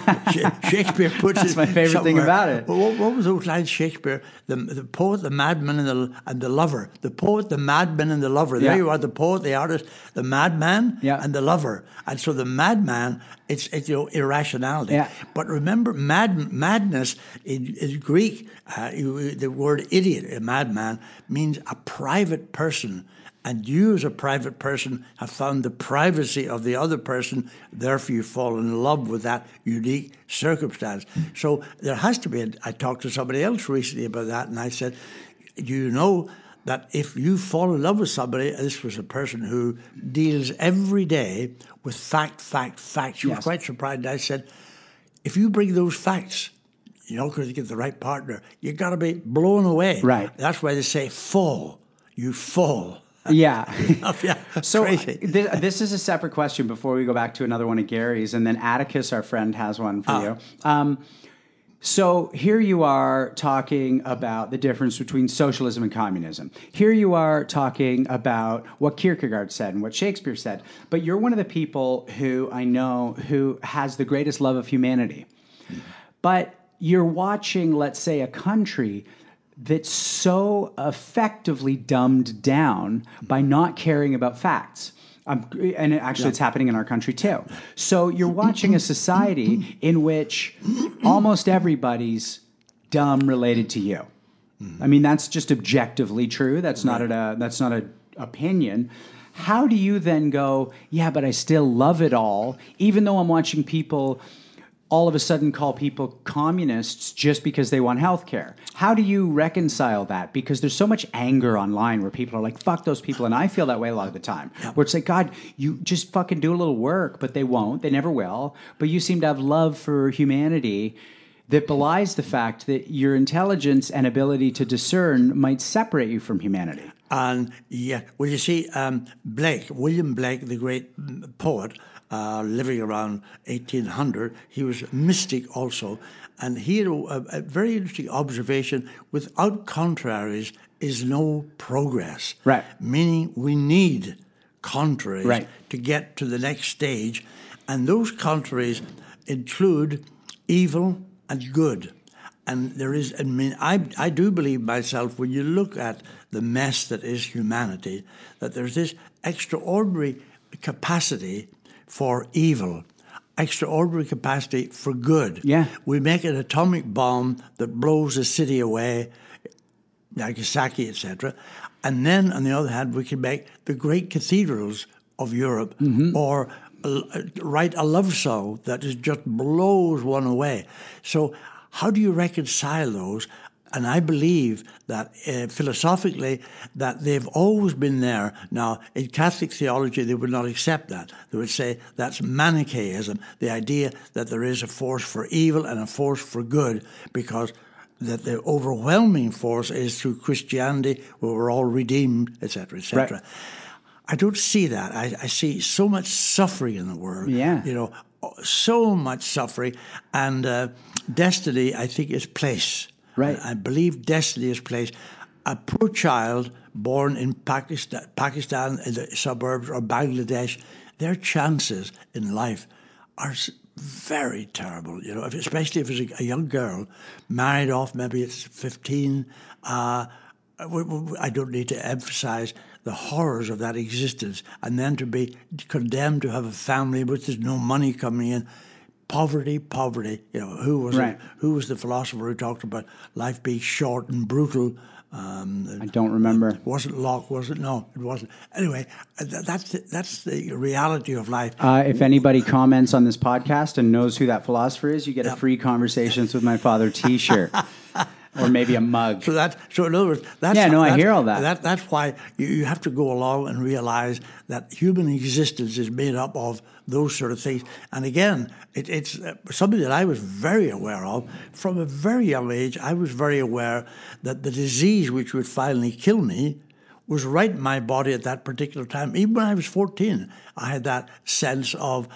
puts That's it my favorite thing about it. What was those lines, Shakespeare? The poet, the madman, and the lover. The poet, the madman, and the lover. There you are, the poet, the artist, the madman, and the lover. And so the madman, it's irrationality. Yeah. But remember, madness in Greek, the word idiot, a madman, means a private person. And you, as a private person, have found the privacy of the other person. Therefore, you fall in love with that unique circumstance. So there has to be. I talked to somebody else recently about that, and I said, "Do you know that if you fall in love with somebody," this was a person who deals every day with fact. She was quite surprised. I said, "If you bring those facts, because you get the right partner, you got to be blown away." Right. That's why they say, "Fall, you fall." Yeah. So crazy. This is a separate question before we go back to another one of Gary's, and then Atticus, our friend, has one for you. So here you are talking about the difference between socialism and communism. Here you are talking about what Kierkegaard said and what Shakespeare said. But you're one of the people who I know who has the greatest love of humanity. But you're watching, let's say, a country that's so effectively dumbed down by not caring about facts. And actually, it's happening in our country too. So you're watching a society in which almost everybody's dumb related to you. I mean, that's just objectively true. That's not an opinion. How do you then go, yeah, but I still love it all, even though I'm watching people all of a sudden call people communists just because they want health care? How do you reconcile that? Because there's so much anger online where people are like, fuck those people. And I feel that way a lot of the time. Where it's like, God, you just fucking do a little work, but they won't. They never will. But you seem to have love for humanity that belies the fact that your intelligence and ability to discern might separate you from humanity. And well, you see, William Blake, the great poet, living around 1800, he was a mystic also, and he had a very interesting observation: without contraries is no progress. Right. Meaning we need contraries to get to the next stage, and those contraries include evil and good. And there is, I do believe myself, when you look at the mess that is humanity, that there's this extraordinary capacity for evil, extraordinary capacity for good. Yeah. We make an atomic bomb that blows a city away, Nagasaki, etc. And then, on the other hand, we can make the great cathedrals of Europe, or write a love song that just blows one away. So how do you reconcile those? And I believe that philosophically that they've always been there. Now, in Catholic theology, they would not accept that. They would say that's Manichaeism, the idea that there is a force for evil and a force for good, because that the overwhelming force is through Christianity, where we're all redeemed, etc., etc. Right. I don't see that. I see so much suffering in the world. Yeah. So much suffering. And destiny, I think, is place. Right. I believe destiny is place. a poor child born in Pakistan in the suburbs or Bangladesh, their chances in life are very terrible, especially if it's a young girl married off, maybe it's 15. I don't need to emphasize the horrors of that existence, and then to be condemned to have a family with there's no money coming in. Poverty. Who was the philosopher who talked about life being short and brutal? I don't remember. Wasn't Locke? Was it? No, it wasn't. Anyway, that's the reality of life. If anybody comments on this podcast and knows who that philosopher is, you get a free Conversations with My Father T-shirt. Or maybe a mug. So in other words, I hear all that. That's why you have to go along and realize that human existence is made up of those sort of things. And again, it's something that I was very aware of from a very young age. I was very aware that the disease which would finally kill me was right in my body at that particular time. Even when I was 14, I had that sense of,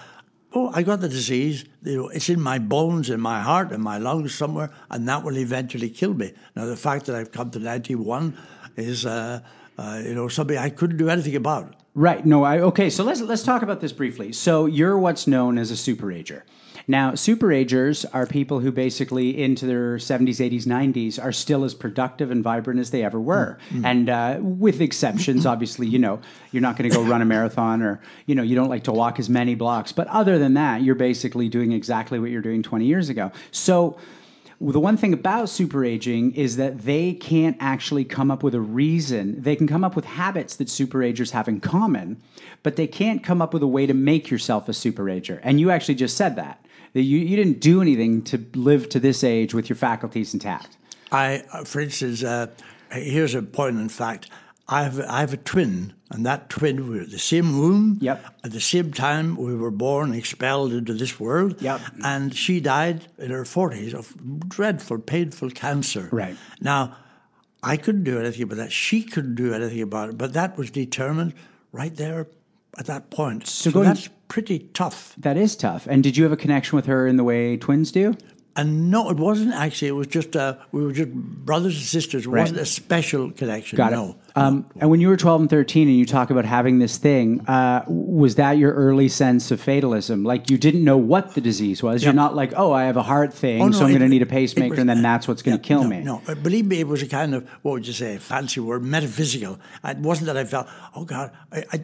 I got the disease. It's in my bones, in my heart, in my lungs somewhere, and that will eventually kill me. Now, the fact that I've come to 91 is, something I couldn't do anything about. Right. No. Okay. So let's talk about this briefly. So you're what's known as a superager. Now, superagers are people who basically into their 70s, 80s, 90s are still as productive and vibrant as they ever were. Mm-hmm. And with exceptions, obviously, you're not going to go run a marathon or, you don't like to walk as many blocks. But other than that, you're basically doing exactly what you're doing 20 years ago. So the one thing about superaging is that they can't actually come up with a reason. They can come up with habits that superagers have in common, but they can't come up with a way to make yourself a superager. And you actually just said that you didn't do anything to live to this age with your faculties intact. For instance, here's a poignant fact. I have a twin, and that twin, we were the same womb. Yep. At the same time, we were born, expelled into this world. Yep. And she died in her 40s of dreadful, painful cancer. Right. Now, I couldn't do anything about that. She couldn't do anything about it. But that was determined right there at that point. So that's pretty tough. That is tough. And did you have a connection with her in the way twins do? And no, it wasn't actually. It was just we were just brothers and sisters. It wasn't a special connection. Got it. No. And when you were 12 and 13 and you talk about having this thing, was that your early sense of fatalism? Like you didn't know what the disease was. Yep. You're not like, I have a heart thing, so I'm going to need a pacemaker and then that's what's going to kill me. No, believe me, it was a kind of, what would you say, a fancy word, metaphysical. It wasn't that I felt, oh God,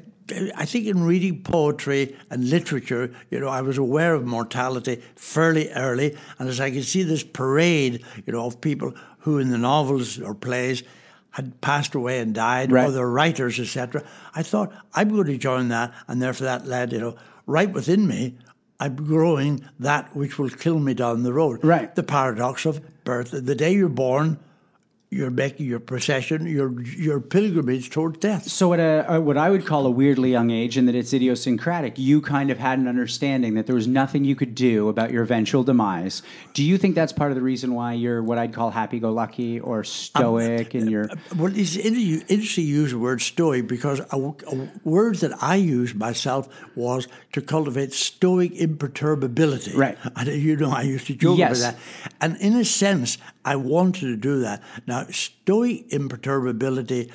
I think in reading poetry and literature, I was aware of mortality fairly early. And as I could see this parade, of people who in the novels or plays had passed away and died, right, or the writers, etc., I thought, I'm going to join that. And therefore that led, right within me, I'm growing that which will kill me down the road. Right. The paradox of birth. The day you're born, you're making your procession, your pilgrimage toward death. So at what I would call a weirdly young age, and that it's idiosyncratic, you kind of had an understanding that there was nothing you could do about your eventual demise. Do you think that's part of the reason why you're what I'd call happy-go-lucky or stoic in your... Well, it's interesting you use the word stoic because a word that I used myself was to cultivate stoic imperturbability. Right. And I used to joke about that. And in a sense, I wanted to do that. Now, stoic imperturbability,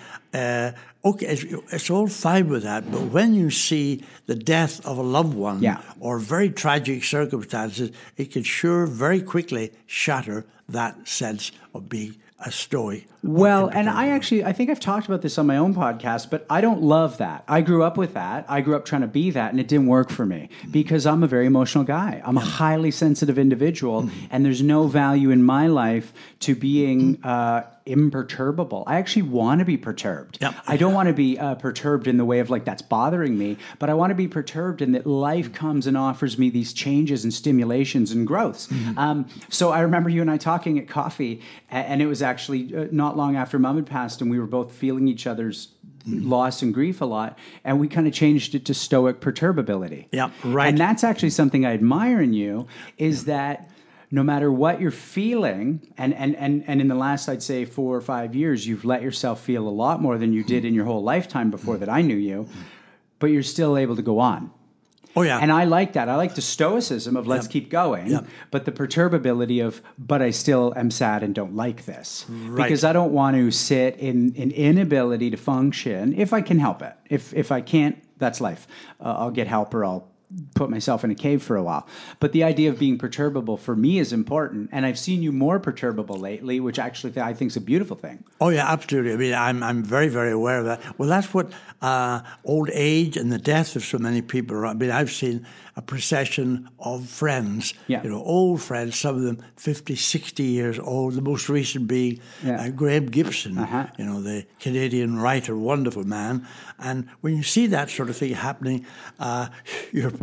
it's all fine with that, but when you see the death of a loved one or very tragic circumstances, it can sure very quickly shatter that sense of being a stoic. Well, and I think I've talked about this on my own podcast, but I don't love that. I grew up with that. I grew up trying to be that, and it didn't work for me because I'm a very emotional guy. I'm a highly sensitive individual, and there's no value in my life to being imperturbable. I actually want to be perturbed. Yep. I don't want to be perturbed in the way of like that's bothering me, but I want to be perturbed in that life comes and offers me these changes and stimulations and growths. So I remember you and I talking at coffee, and it was actually not long after Mom had passed, and we were both feeling each other's loss and grief a lot, and we kind of changed it to stoic perturbability. Yeah, right. And that's actually something I admire in you, is that no matter what you're feeling, and in the last, I'd say 4 or 5 years, you've let yourself feel a lot more than you did in your whole lifetime before that I knew you, but you're still able to go on. Oh, yeah. And I like that. I like the stoicism of let's keep going, but the perturbability of, but I still am sad and don't like this. Right. Because I don't want to sit in inability to function if I can help it. If I can't, that's life. I'll get help or I'll put myself in a cave for a while. But the idea of being perturbable for me is important. And I've seen you more perturbable lately, which actually I think is a beautiful thing. Oh, yeah, absolutely. I mean, I'm very, very aware of that. Well, that's what old age and the death of so many people are. I mean, I've seen a procession of friends, old friends, some of them 50, 60 years old, the most recent being Graham Gibson, the Canadian writer, wonderful man. And when you see that sort of thing happening, you're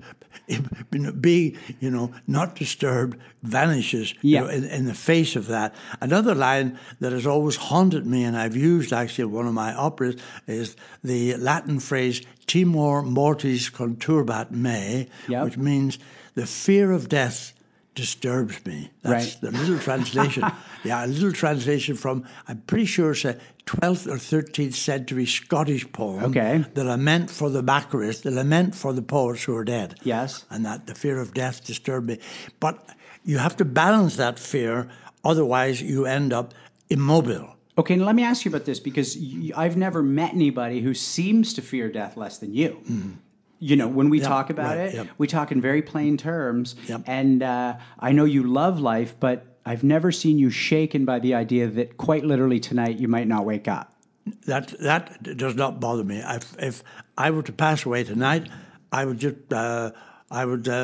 being, not disturbed, vanishes in the face of that. Another line that has always haunted me, and I've used actually in one of my operas, is the Latin phrase timor mortis conturbat me, which means the fear of death disturbs me. That's the little translation. A little translation from, I'm pretty sure it's a 12th or 13th century Scottish poem. The Lament for the Macarists, the lament for the poets who are dead. Yes. And that the fear of death disturbed me. But you have to balance that fear, otherwise you end up immobile. Okay, now let me ask you about this, because I've never met anybody who seems to fear death less than you. Mm. When we talk about it, we talk in very plain terms. And I know you love life, but I've never seen you shaken by the idea that quite literally tonight you might not wake up. That does not bother me. If I were to pass away tonight, I would just... I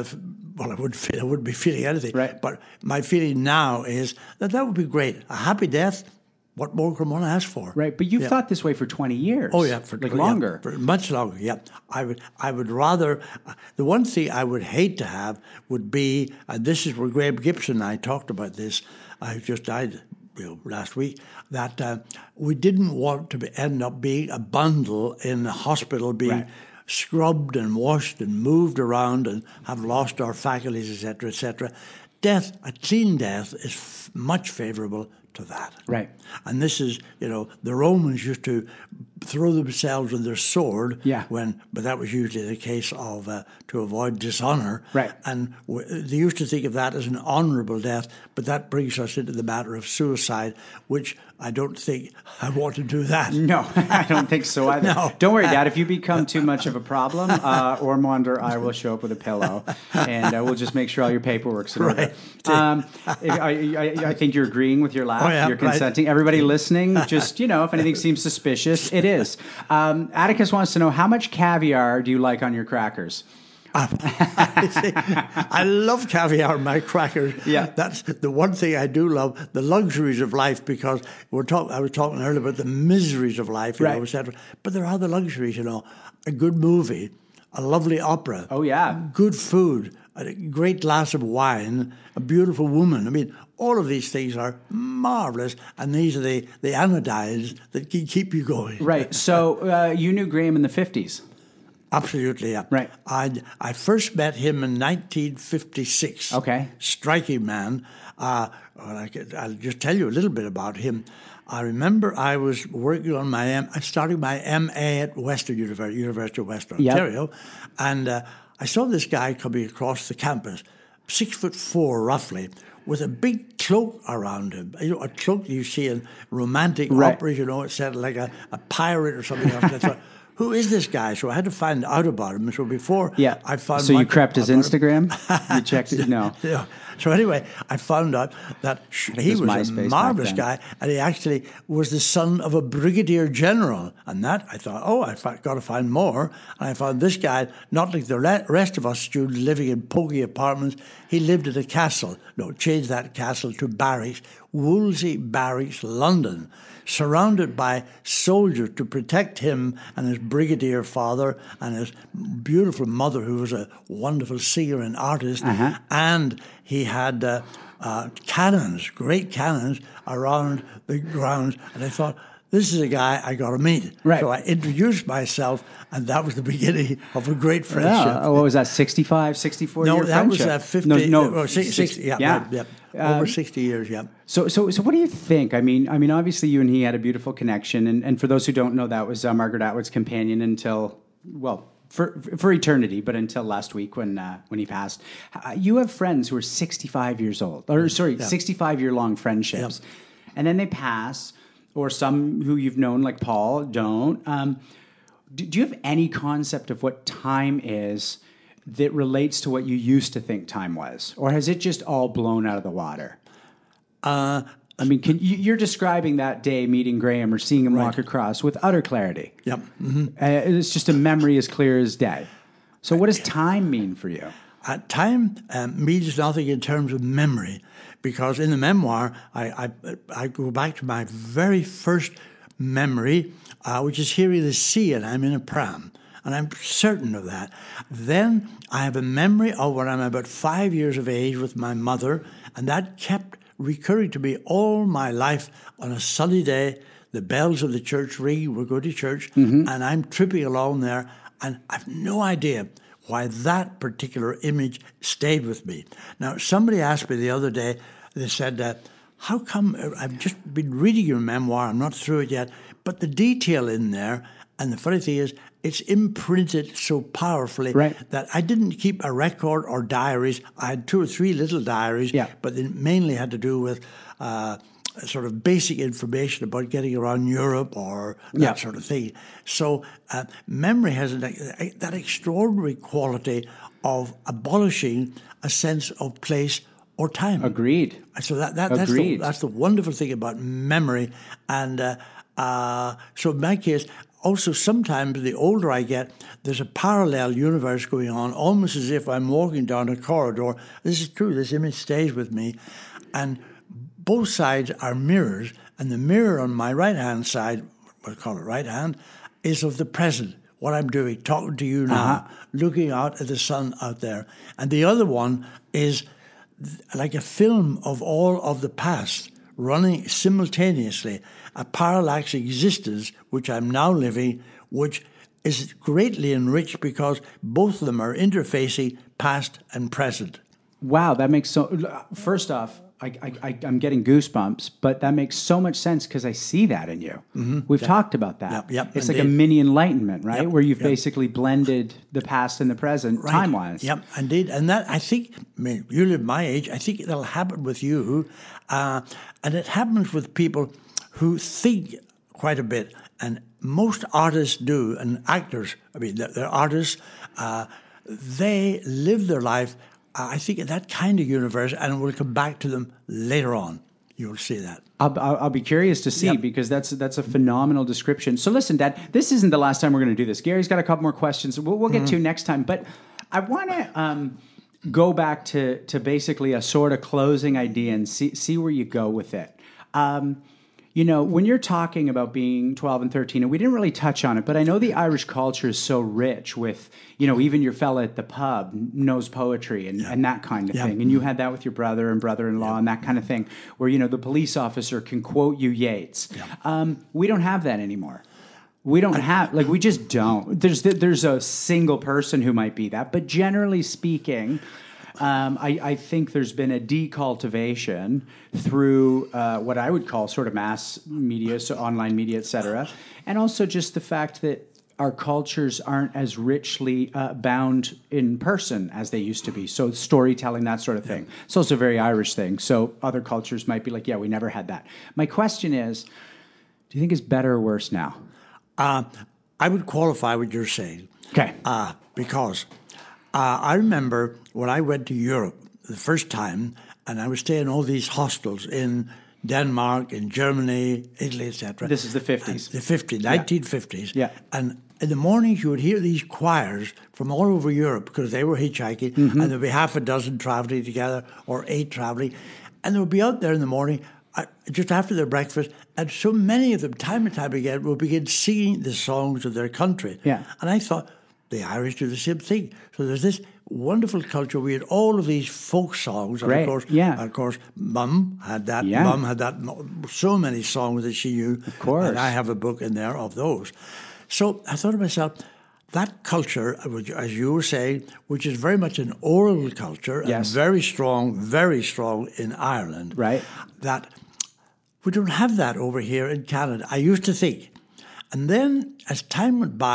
wouldn't be feeling anything. Right. But my feeling now is that would be great. A happy death, what more can one ask for? Right, but you've thought this way for 20 years. Oh, yeah. For longer. For much longer, I would rather... The one thing I would hate to have would be, and this is where Graham Gibson and I talked about this, I just died last week, that we didn't want to end up being a bundle in the hospital, being... scrubbed and washed and moved around and have lost our faculties, etc., etc. Death, a clean death, is much favourable to that. Right. And this is, the Romans used to throw themselves with their sword, but that was usually the case of to avoid dishonour. Right. And they used to think of that as an honourable death, but that brings us into the matter of suicide, which I don't think I want to do that. No, I don't think so either. No. Don't worry, Dad. If you become too much of a problem, Ormond or I will show up with a pillow, and we'll just make sure all your paperwork's in order. I think you're agreeing with your laugh. You're consenting. Everybody listening, just, if anything seems suspicious, it is. Atticus wants to know, how much caviar do you like on your crackers? I love caviar in my crackers. Yeah. That's the one thing I do love, the luxuries of life, because I was talking earlier about the miseries of life, etc. But there are the luxuries, a good movie, a lovely opera. Oh, yeah. Good food, a great glass of wine, a beautiful woman. I mean, all of these things are marvelous, and these are the anodynes that can keep you going. Right. So you knew Graham in the 50s. Absolutely, yeah. Right. I first met him in 1956. Okay. Striking man. I'll just tell you a little bit about him. I remember I was working on starting my MA at Western University of Western Ontario, and I saw this guy coming across the campus, 6'4" roughly, with a big cloak around him. A cloak you see in romantic operas, it's said like a pirate or something else. Who is this guy? So I had to find out about him. So before I found... So you crept his Instagram? You checked it? No. Yeah. So anyway, I found out that he was a marvelous guy, and he actually was the son of a brigadier general. And that, I thought, I've got to find more. And I found this guy, not like the rest of us students living in poky apartments, he lived at a castle. No, changed that castle to barracks, Wolsey Barracks, London, surrounded by soldiers to protect him and his brigadier father and his beautiful mother, who was a wonderful singer and artist. And he had cannons, great cannons, around the grounds. And I thought, this is a guy I got to meet. Right. So I introduced myself, and that was the beginning of a great friendship. Yeah. What was that, 65, 64 no, year friendship? No, that was 50. No, 60, yeah. Over 60 years, yeah. So what do you think? I mean, obviously you and he had a beautiful connection, and for those who don't know, that was Margaret Atwood's companion until, for eternity, but until last week when he passed. You have friends who are 65 years old, or sorry, 65-year-long friendships, and then they pass, or some who you've known, like Paul, don't. Do you have any concept of what time is that relates to what you used to think time was? Or has it just all blown out of the water? I mean, you're describing that day meeting Graham or seeing him walk across with utter clarity. Yep. Mm-hmm. It's just a memory as clear as day. So what does time mean for you? Time means nothing in terms of memory, because in the memoir, I go back to my very first memory, which is hearing the sea, and I'm in a pram, and I'm certain of that. Then I have a memory of when I'm about 5 years of age with my mother, and that kept recurring to me all my life. On a sunny day, the bells of the church ring, we're going to church, and I'm tripping along there, and I've no idea why that particular image stayed with me. Now, somebody asked me the other day, they said, how come, I've just been reading your memoir, I'm not through it yet, but the detail in there, and the funny thing is, it's imprinted so powerfully that I didn't keep a record or diaries. I had 2 or 3 little diaries, but they mainly had to do with sort of basic information about getting around Europe or that sort of thing. So memory has that extraordinary quality of abolishing a sense of place or time. Agreed. So that's the wonderful thing about memory. And so in my case, also sometimes the older I get, there's a parallel universe going on, almost as if I'm walking down a corridor. This is true. This image stays with me. And both sides are mirrors. And the mirror on my right-hand side, we'll call it right hand, is of the present, what I'm doing, talking to you now, looking out at the sun out there. And the other one is like a film of all of the past running simultaneously, a parallax existence which I'm now living, which is greatly enriched because both of them are interfacing past and present. Wow, that makes so... First off, I'm getting goosebumps, but that makes so much sense because I see that in you. We've talked about that. It's indeed. Like a mini enlightenment, right? Where you've basically blended the past and the present time-wise. Yep, indeed. And that, I think, you live my age, I think it'll happen with you. And it happens with people who think quite a bit. And most artists do, and actors, they're artists, they live their life, I think, in that kind of universe, and we'll come back to them later on. You'll see that. I'll be curious to see because that's a phenomenal description. So listen, Dad, this isn't the last time we're going to do this. Gary's got a couple more questions we'll get to next time. But I want to go back to basically a sort of closing idea and see where you go with it. When you're talking about being 12 and 13, and we didn't really touch on it, but I know the Irish culture is so rich with, even your fella at the pub knows poetry and that kind of thing. And you had that with your brother and brother-in-law and that kind of thing, where, the police officer can quote you Yeats. We don't have that anymore. We don't have, we just don't. There's a single person who might be that, but generally speaking... I think there's been a decultivation through what I would call sort of mass media, so online media, et cetera, and also just the fact that our cultures aren't as richly bound in person as they used to be. So storytelling, that sort of thing. It's also a very Irish thing. So other cultures might be like, we never had that. My question is, do you think it's better or worse now? I would qualify what you're saying. Okay. Because... I remember when I went to Europe the first time, and I was staying in all these hostels in Denmark, in Germany, Italy, etc. This is the 50s. The 1950s. Yeah. And in the mornings you would hear these choirs from all over Europe because they were hitchhiking, and there would be half a dozen traveling together or 8 traveling. And they would be out there in the morning just after their breakfast, and so many of them, time and time again, would begin singing the songs of their country. Yeah. And I thought... the Irish do the same thing. So there's this wonderful culture. We had all of these folk songs. And of course, Mum had that. Yeah. Mum had that. So many songs that she knew. Of course. And I have a book in there of those. So I thought to myself, that culture, as you were saying, which is very much an oral culture and very strong in Ireland. Right. That we don't have that over here in Canada. I used to think. And then as time went by,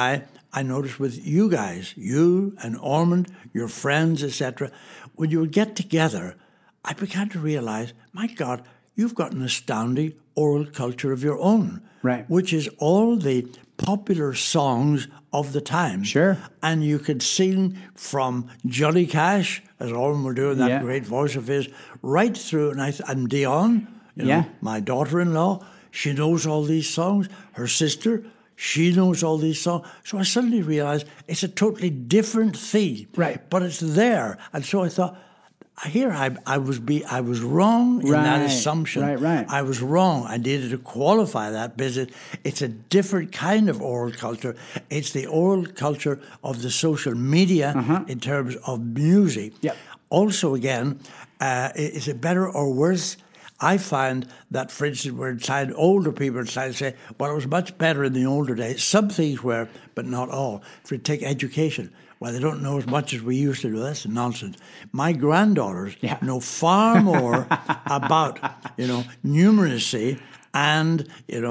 I noticed with you guys, you and Ormond, your friends, etc., when you would get together, I began to realize, my God, you've got an astounding oral culture of your own, right? Which is all the popular songs of the time. Sure. And you could sing from Johnny Cash, as Ormond will do in that great voice of his, right through, and Dion, you know, my daughter-in-law, she knows all these songs. Her sister, she knows all these songs. So I suddenly realized it's a totally different theme. Right. But it's there. And so I thought, here I was wrong in that assumption. Right. I was wrong. I needed to qualify that because it's a different kind of oral culture. It's the oral culture of the social media in terms of music. Yep. Also, again, is it better or worse? I find that, for instance, we're inclined, older people are inclined to say, well, it was much better in the older days. Some things were, but not all. If you take education, well, they don't know as much as we used to do. That's nonsense. My granddaughters know far more about, numeracy and,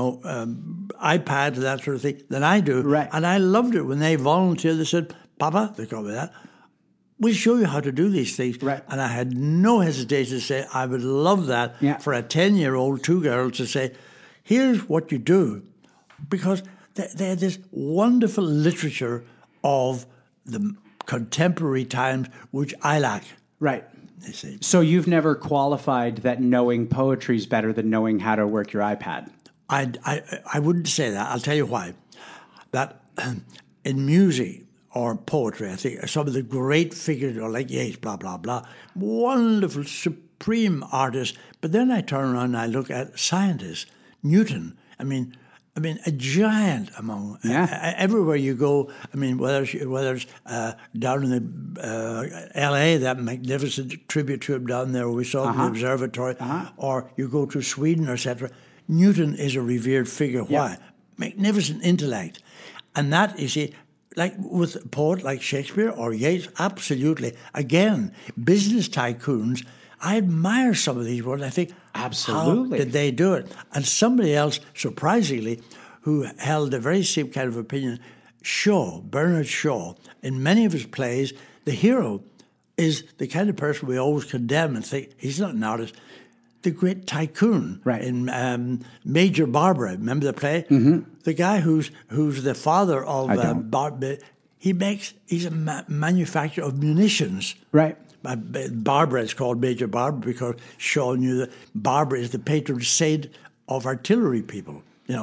iPad and that sort of thing than I do. Right. And I loved it when they volunteered. They said, Papa, they called me that, we'll show you how to do these things. Right. And I had no hesitation to say, I would love that for a 10-year-old, two girls to say, here's what you do. Because they had this wonderful literature of the contemporary times, which I lack. Right. They say. So you've never qualified that knowing poetry is better than knowing how to work your iPad? I wouldn't say that. I'll tell you why. That in music, or poetry, I think some of the great figures are like Yeats, blah, blah, blah, wonderful, supreme artists. But then I turn around and I look at scientists, Newton. I mean, a giant among everywhere you go. I mean, whether it's down in the L.A., that magnificent tribute to him down there we saw in the observatory, or you go to Sweden, etc. Newton is a revered figure. Why? Magnificent intellect, and that, you see, like with a poet like Shakespeare or Yeats, absolutely. Again, business tycoons, I admire some of these words. I think, absolutely, how did they do it? And somebody else, surprisingly, who held the very same kind of opinion, Shaw, Bernard Shaw, in many of his plays, the hero is the kind of person we always condemn and think, he's not an artist. The great tycoon in Major Barbara. Remember the play? Mm-hmm. The guy who's the father of Barbara. He's a manufacturer of munitions. Right. Barbara is called Major Barbara because Shaw knew that Barbara is the patron saint of artillery people.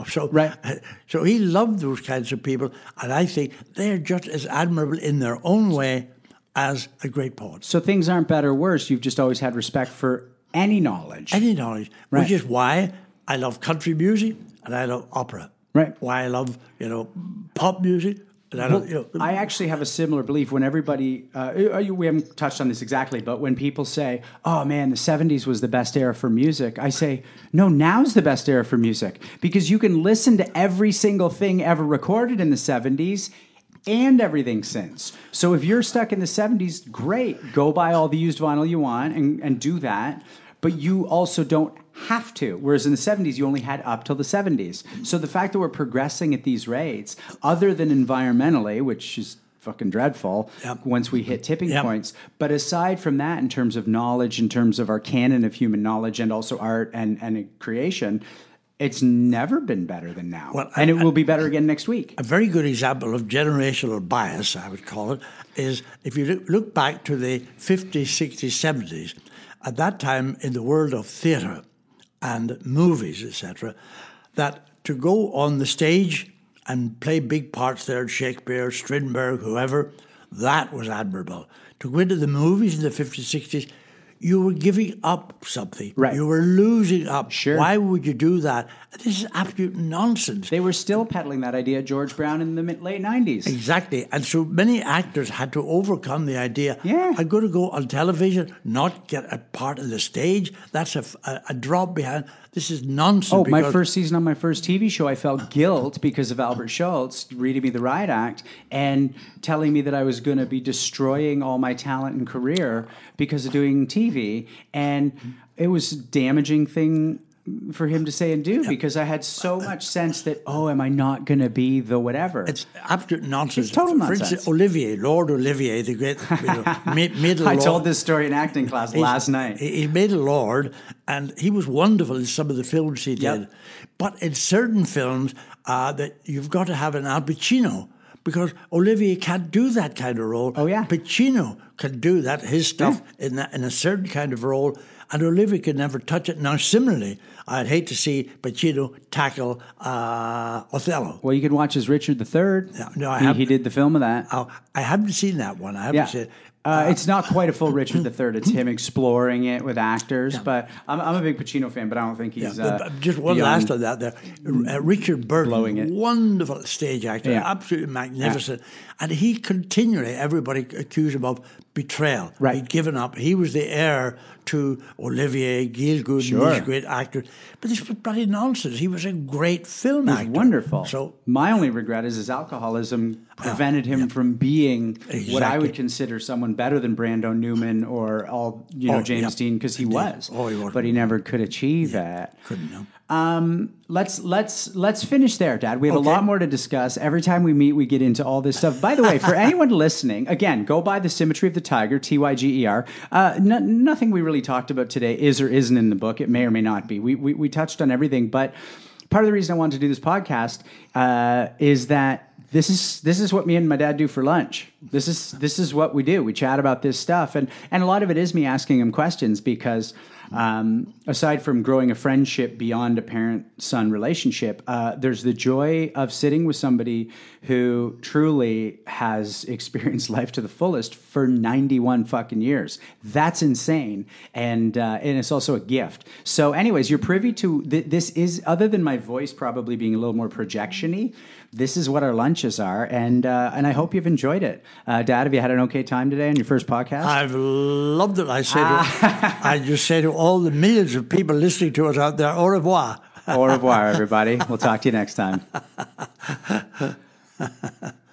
So he loved those kinds of people, and I think they're just as admirable in their own way as a great poet. So things aren't better or worse. You've just always had respect for any knowledge. Which is why I love country music and I love opera. Right. Why I love, pop music. And I love, I actually have a similar belief when everybody, we haven't touched on this exactly, but when people say, oh man, the 70s was the best era for music, I say, no, now's the best era for music because you can listen to every single thing ever recorded in the 70s and everything since. So if you're stuck in the 70s, great. Go buy all the used vinyl you want and do that. But you also don't have to. Whereas in the 70s, you only had up till the 70s. So the fact that we're progressing at these rates, other than environmentally, which is fucking dreadful once we hit tipping points. But aside from that, in terms of knowledge, in terms of our canon of human knowledge and also art and creation, it's never been better than now. Well, and it will be better again next week. A very good example of generational bias, I would call it, is if you look back to the 50s, 60s, 70s, at that time in the world of theatre and movies, etc., that to go on the stage and play big parts there, Shakespeare, Strindberg, whoever, that was admirable. To go into the movies in the 50s, 60s, you were giving up something. Right. You were losing up. Sure. Why would you do that? This is absolute nonsense. They were still peddling that idea, George Brown, in the late 90s. Exactly. And so many actors had to overcome the idea, I'm going to go on television, not get a part of the stage. That's a drop behind. This is nonsense. Oh, my first season on my first TV show, I felt guilt because of Albert Schultz reading me the Riot Act and telling me that I was going to be destroying all my talent and career because of doing TV. And it was a damaging thing for him to say and do because I had so much sense that, am I not going to be the whatever? It's absolute nonsense. It's total nonsense. For instance, Olivier, Lord Olivier, the great made a I lord. told this story in acting class last night. He made a lord, and he was wonderful in some of the films he did. But in certain films, that you've got to have an Al Pacino, because Olivier can't do that kind of role. Oh, yeah. Pacino can do that, his stuff, in a certain kind of role, and Olivier could never touch it. Now, similarly, I'd hate to see Pacino tackle Othello. Well, you can watch as Richard III. No, he did the film of that. I haven't seen that one. I haven't seen it. It's not quite a full Richard III. It's him exploring it with actors. But I'm a big Pacino fan, but I don't think he's just one last on that there. Richard Burton, blowing it. Wonderful stage actor, absolutely magnificent. And he continually, everybody accused him of betrayal. Right. He'd given up. He was the heir to Olivier, Gielgud, and these great actors. But this was bloody nonsense. He was a great film actor. Wonderful. So my only regret is his alcoholism prevented him from being what I would consider someone better than Brando Newman or James Dean, because he was. Oh, he was. But he never could achieve that. Couldn't know. Let's finish there, Dad. We have a lot more to discuss. Every time we meet, we get into all this stuff. By the way, for anyone listening, again, go buy The Symmetry of the Tiger, Tyger. Nothing we really talked about today is or isn't in the book. It may or may not be. We touched on everything, but part of the reason I wanted to do this podcast is that this is what me and my dad do for lunch. This is what we do. We chat about this stuff, and a lot of it is me asking him questions because. Aside from growing a friendship beyond a parent-son relationship, there's the joy of sitting with somebody who truly has experienced life to the fullest for 91 fucking years. That's insane, and it's also a gift. So, anyways, you're privy to this. Is other than my voice probably being a little more projection-y, this is what our lunches are, and I hope you've enjoyed it. Dad, have you had an okay time today on your first podcast? I've loved it. I just say to all the millions of people listening to us out there, au revoir. Au revoir, everybody. We'll talk to you next time.